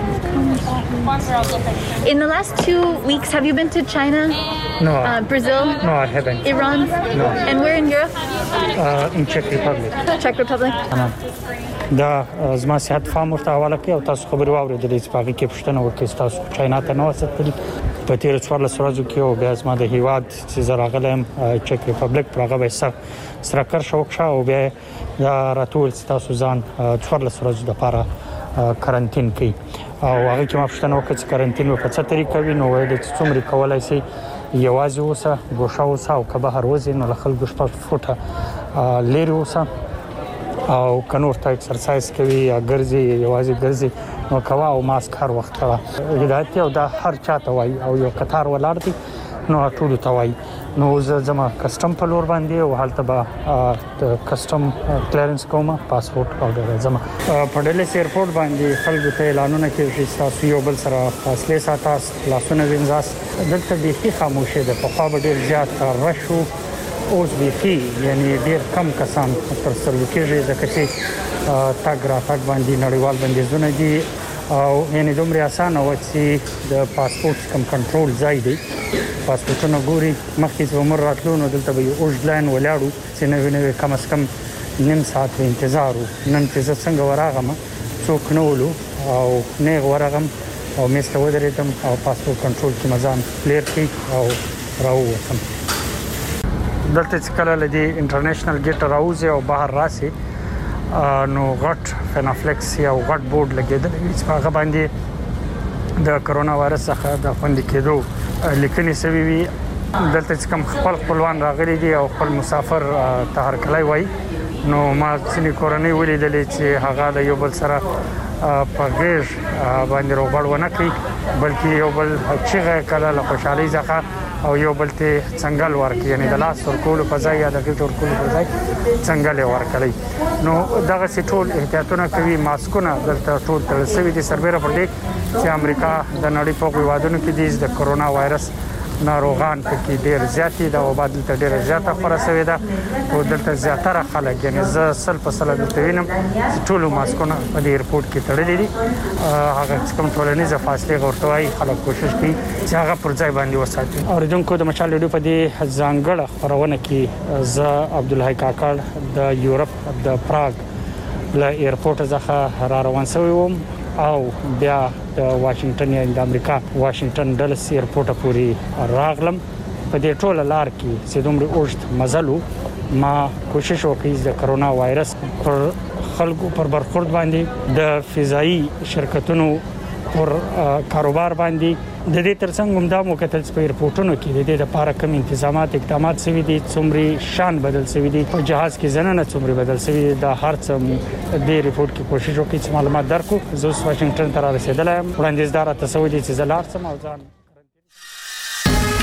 In the last two weeks, have you been to China? No. Uh, Brazil? No, I haven't. Iran? No. And where in Europe? Uh, in Czech Republic. Czech Republic? Uh-huh. دا زما صحت فارم ورته حواله کوي او تاسو خبري واورېدلې چې پاګه کې پښتنه وکړي تاسو چاینا ته نو وساتل په تیر څوارل سورځو کې او بیا زما د هیواد چې زراغلم چک ریپبلیک پراغه به سر سرکر شوکشا او بیا راتول تاسو ځان څوارل سورځو د پاره کارانتین کوي او هغه کې ما پښتنه وکړي چې کارانتین په څه طریقه وي نو وایي چې څومره کولای شي یوازې اوسه ګوښه اوسه او کبه هر وځي نو خلکو شپه فوټه لري اوسه او کنور ته ایکسرسایز کوي یا ګرځي یوازې ګرځي نو کوا او ماسک هر وخت کوا هدایت او دا هر چاته وای او یو قطار ولاړ دي نو ټول ته وای نو زما کسٹم په لور باندې او حالت به کسٹم کلیرنس کومه پاسپورت او زما په ډلس ایرپورټ باندې خلکو ته اعلانونه کوي چې تاسو یو بل سره فاصله ساتاس لاسونه وینځاس دلته به خاموشه ده په خوا ډیر زیات رشو اوس بيخي یعنی ډیر کم کسان تر سره کېږي ځکه چې تاګ را تاګ باندې نړیوال بندیزونه دي او یعنی دومره اسانه و چې د پاسپورت کم کنټرول ځای دی پاسپورتونه ګوري مخکې عمر راتلو نو دلته به اوج لاین ولاړو چې نو نو کم اس کم نیم ساعت انتظار نن چې څنګه وراغم څوک نو ولو او نه ورغم او مېسته ودرېدم او پاسپورت کنټرول کې مزان کلیر کی او راووتم دلته چې کله لدی انټرنیشنل ګیټ راوځي او بهر راسي نو غټ فنافلکس یا غټ بورډ لګیدل چې هغه باندې د کرونا وایرس څخه د خوندې کېدو لیکنې سوي وي دلته چې کوم خپل خپلوان راغلي دي او خپل مسافر ته هرکلی وای نو ما ځینې کورنۍ ولیدلې چې هغه د یو بل سره په غیر باندې روغبړ ونه کوي بلکې یو بل چیغه کله له خوشحالۍ څخه او یو بل ته څنګه ورکړي یعنی د لاس ورکول په ځای یا د ګټ ورکول په ځای څنګه ورکړي نو دغه ټول احتیاطونه کوي ماسکونه دلته ټول تلسوي دي سربېره پر دې چې امریکا د نړۍ په هیوادونو کې د کرونا وایرس ناروغان پکې ډېر زیاتې د وبا دلته ډېر زیاته خبره شوې ده او دلته زیاتره خلک یعنی زه سل په سل دلته وینم ټول ماسکونه په دې ایرپورټ کې تړلي دي هغه کوم ټولنیزه فاصله غوښتوي خلک کوشش کوي چې هغه پر ځای باندې وساتي اوریدونکو د مشال ریډیو په دې ځانګړه خبرونه کې زه عبدالحی کاکړ د یورپ د پراګ له ایرپورټ څخه را روان شوی وم او بیا د واشنگټن یا د امریکا واشنگټن ډلس ایرپورټ پورې راغلم. په دې ټوله لار کې چې دومره اوږد مزل ما کوشش وکړ د کرونا وایرس پر خلکو پر برخورد باندې د فضایی شرکتونو پر کاروبار باندې د دې ترڅنګ هم دا مو کتل چې په ایرپورټونو کې د دې لپاره کوم انتظامات اقدامات شوي دي، څومره شان بدل شوي دي، په جهاز کې ځننه څومره بدل شوي دي. دا هر څه د ریپورت کې کوشش وکړي چې معلومات درکو. زه واشنگټن ته رسیدلی یم، وړاندیز دار تاسو ودی چې زلار سم او ځان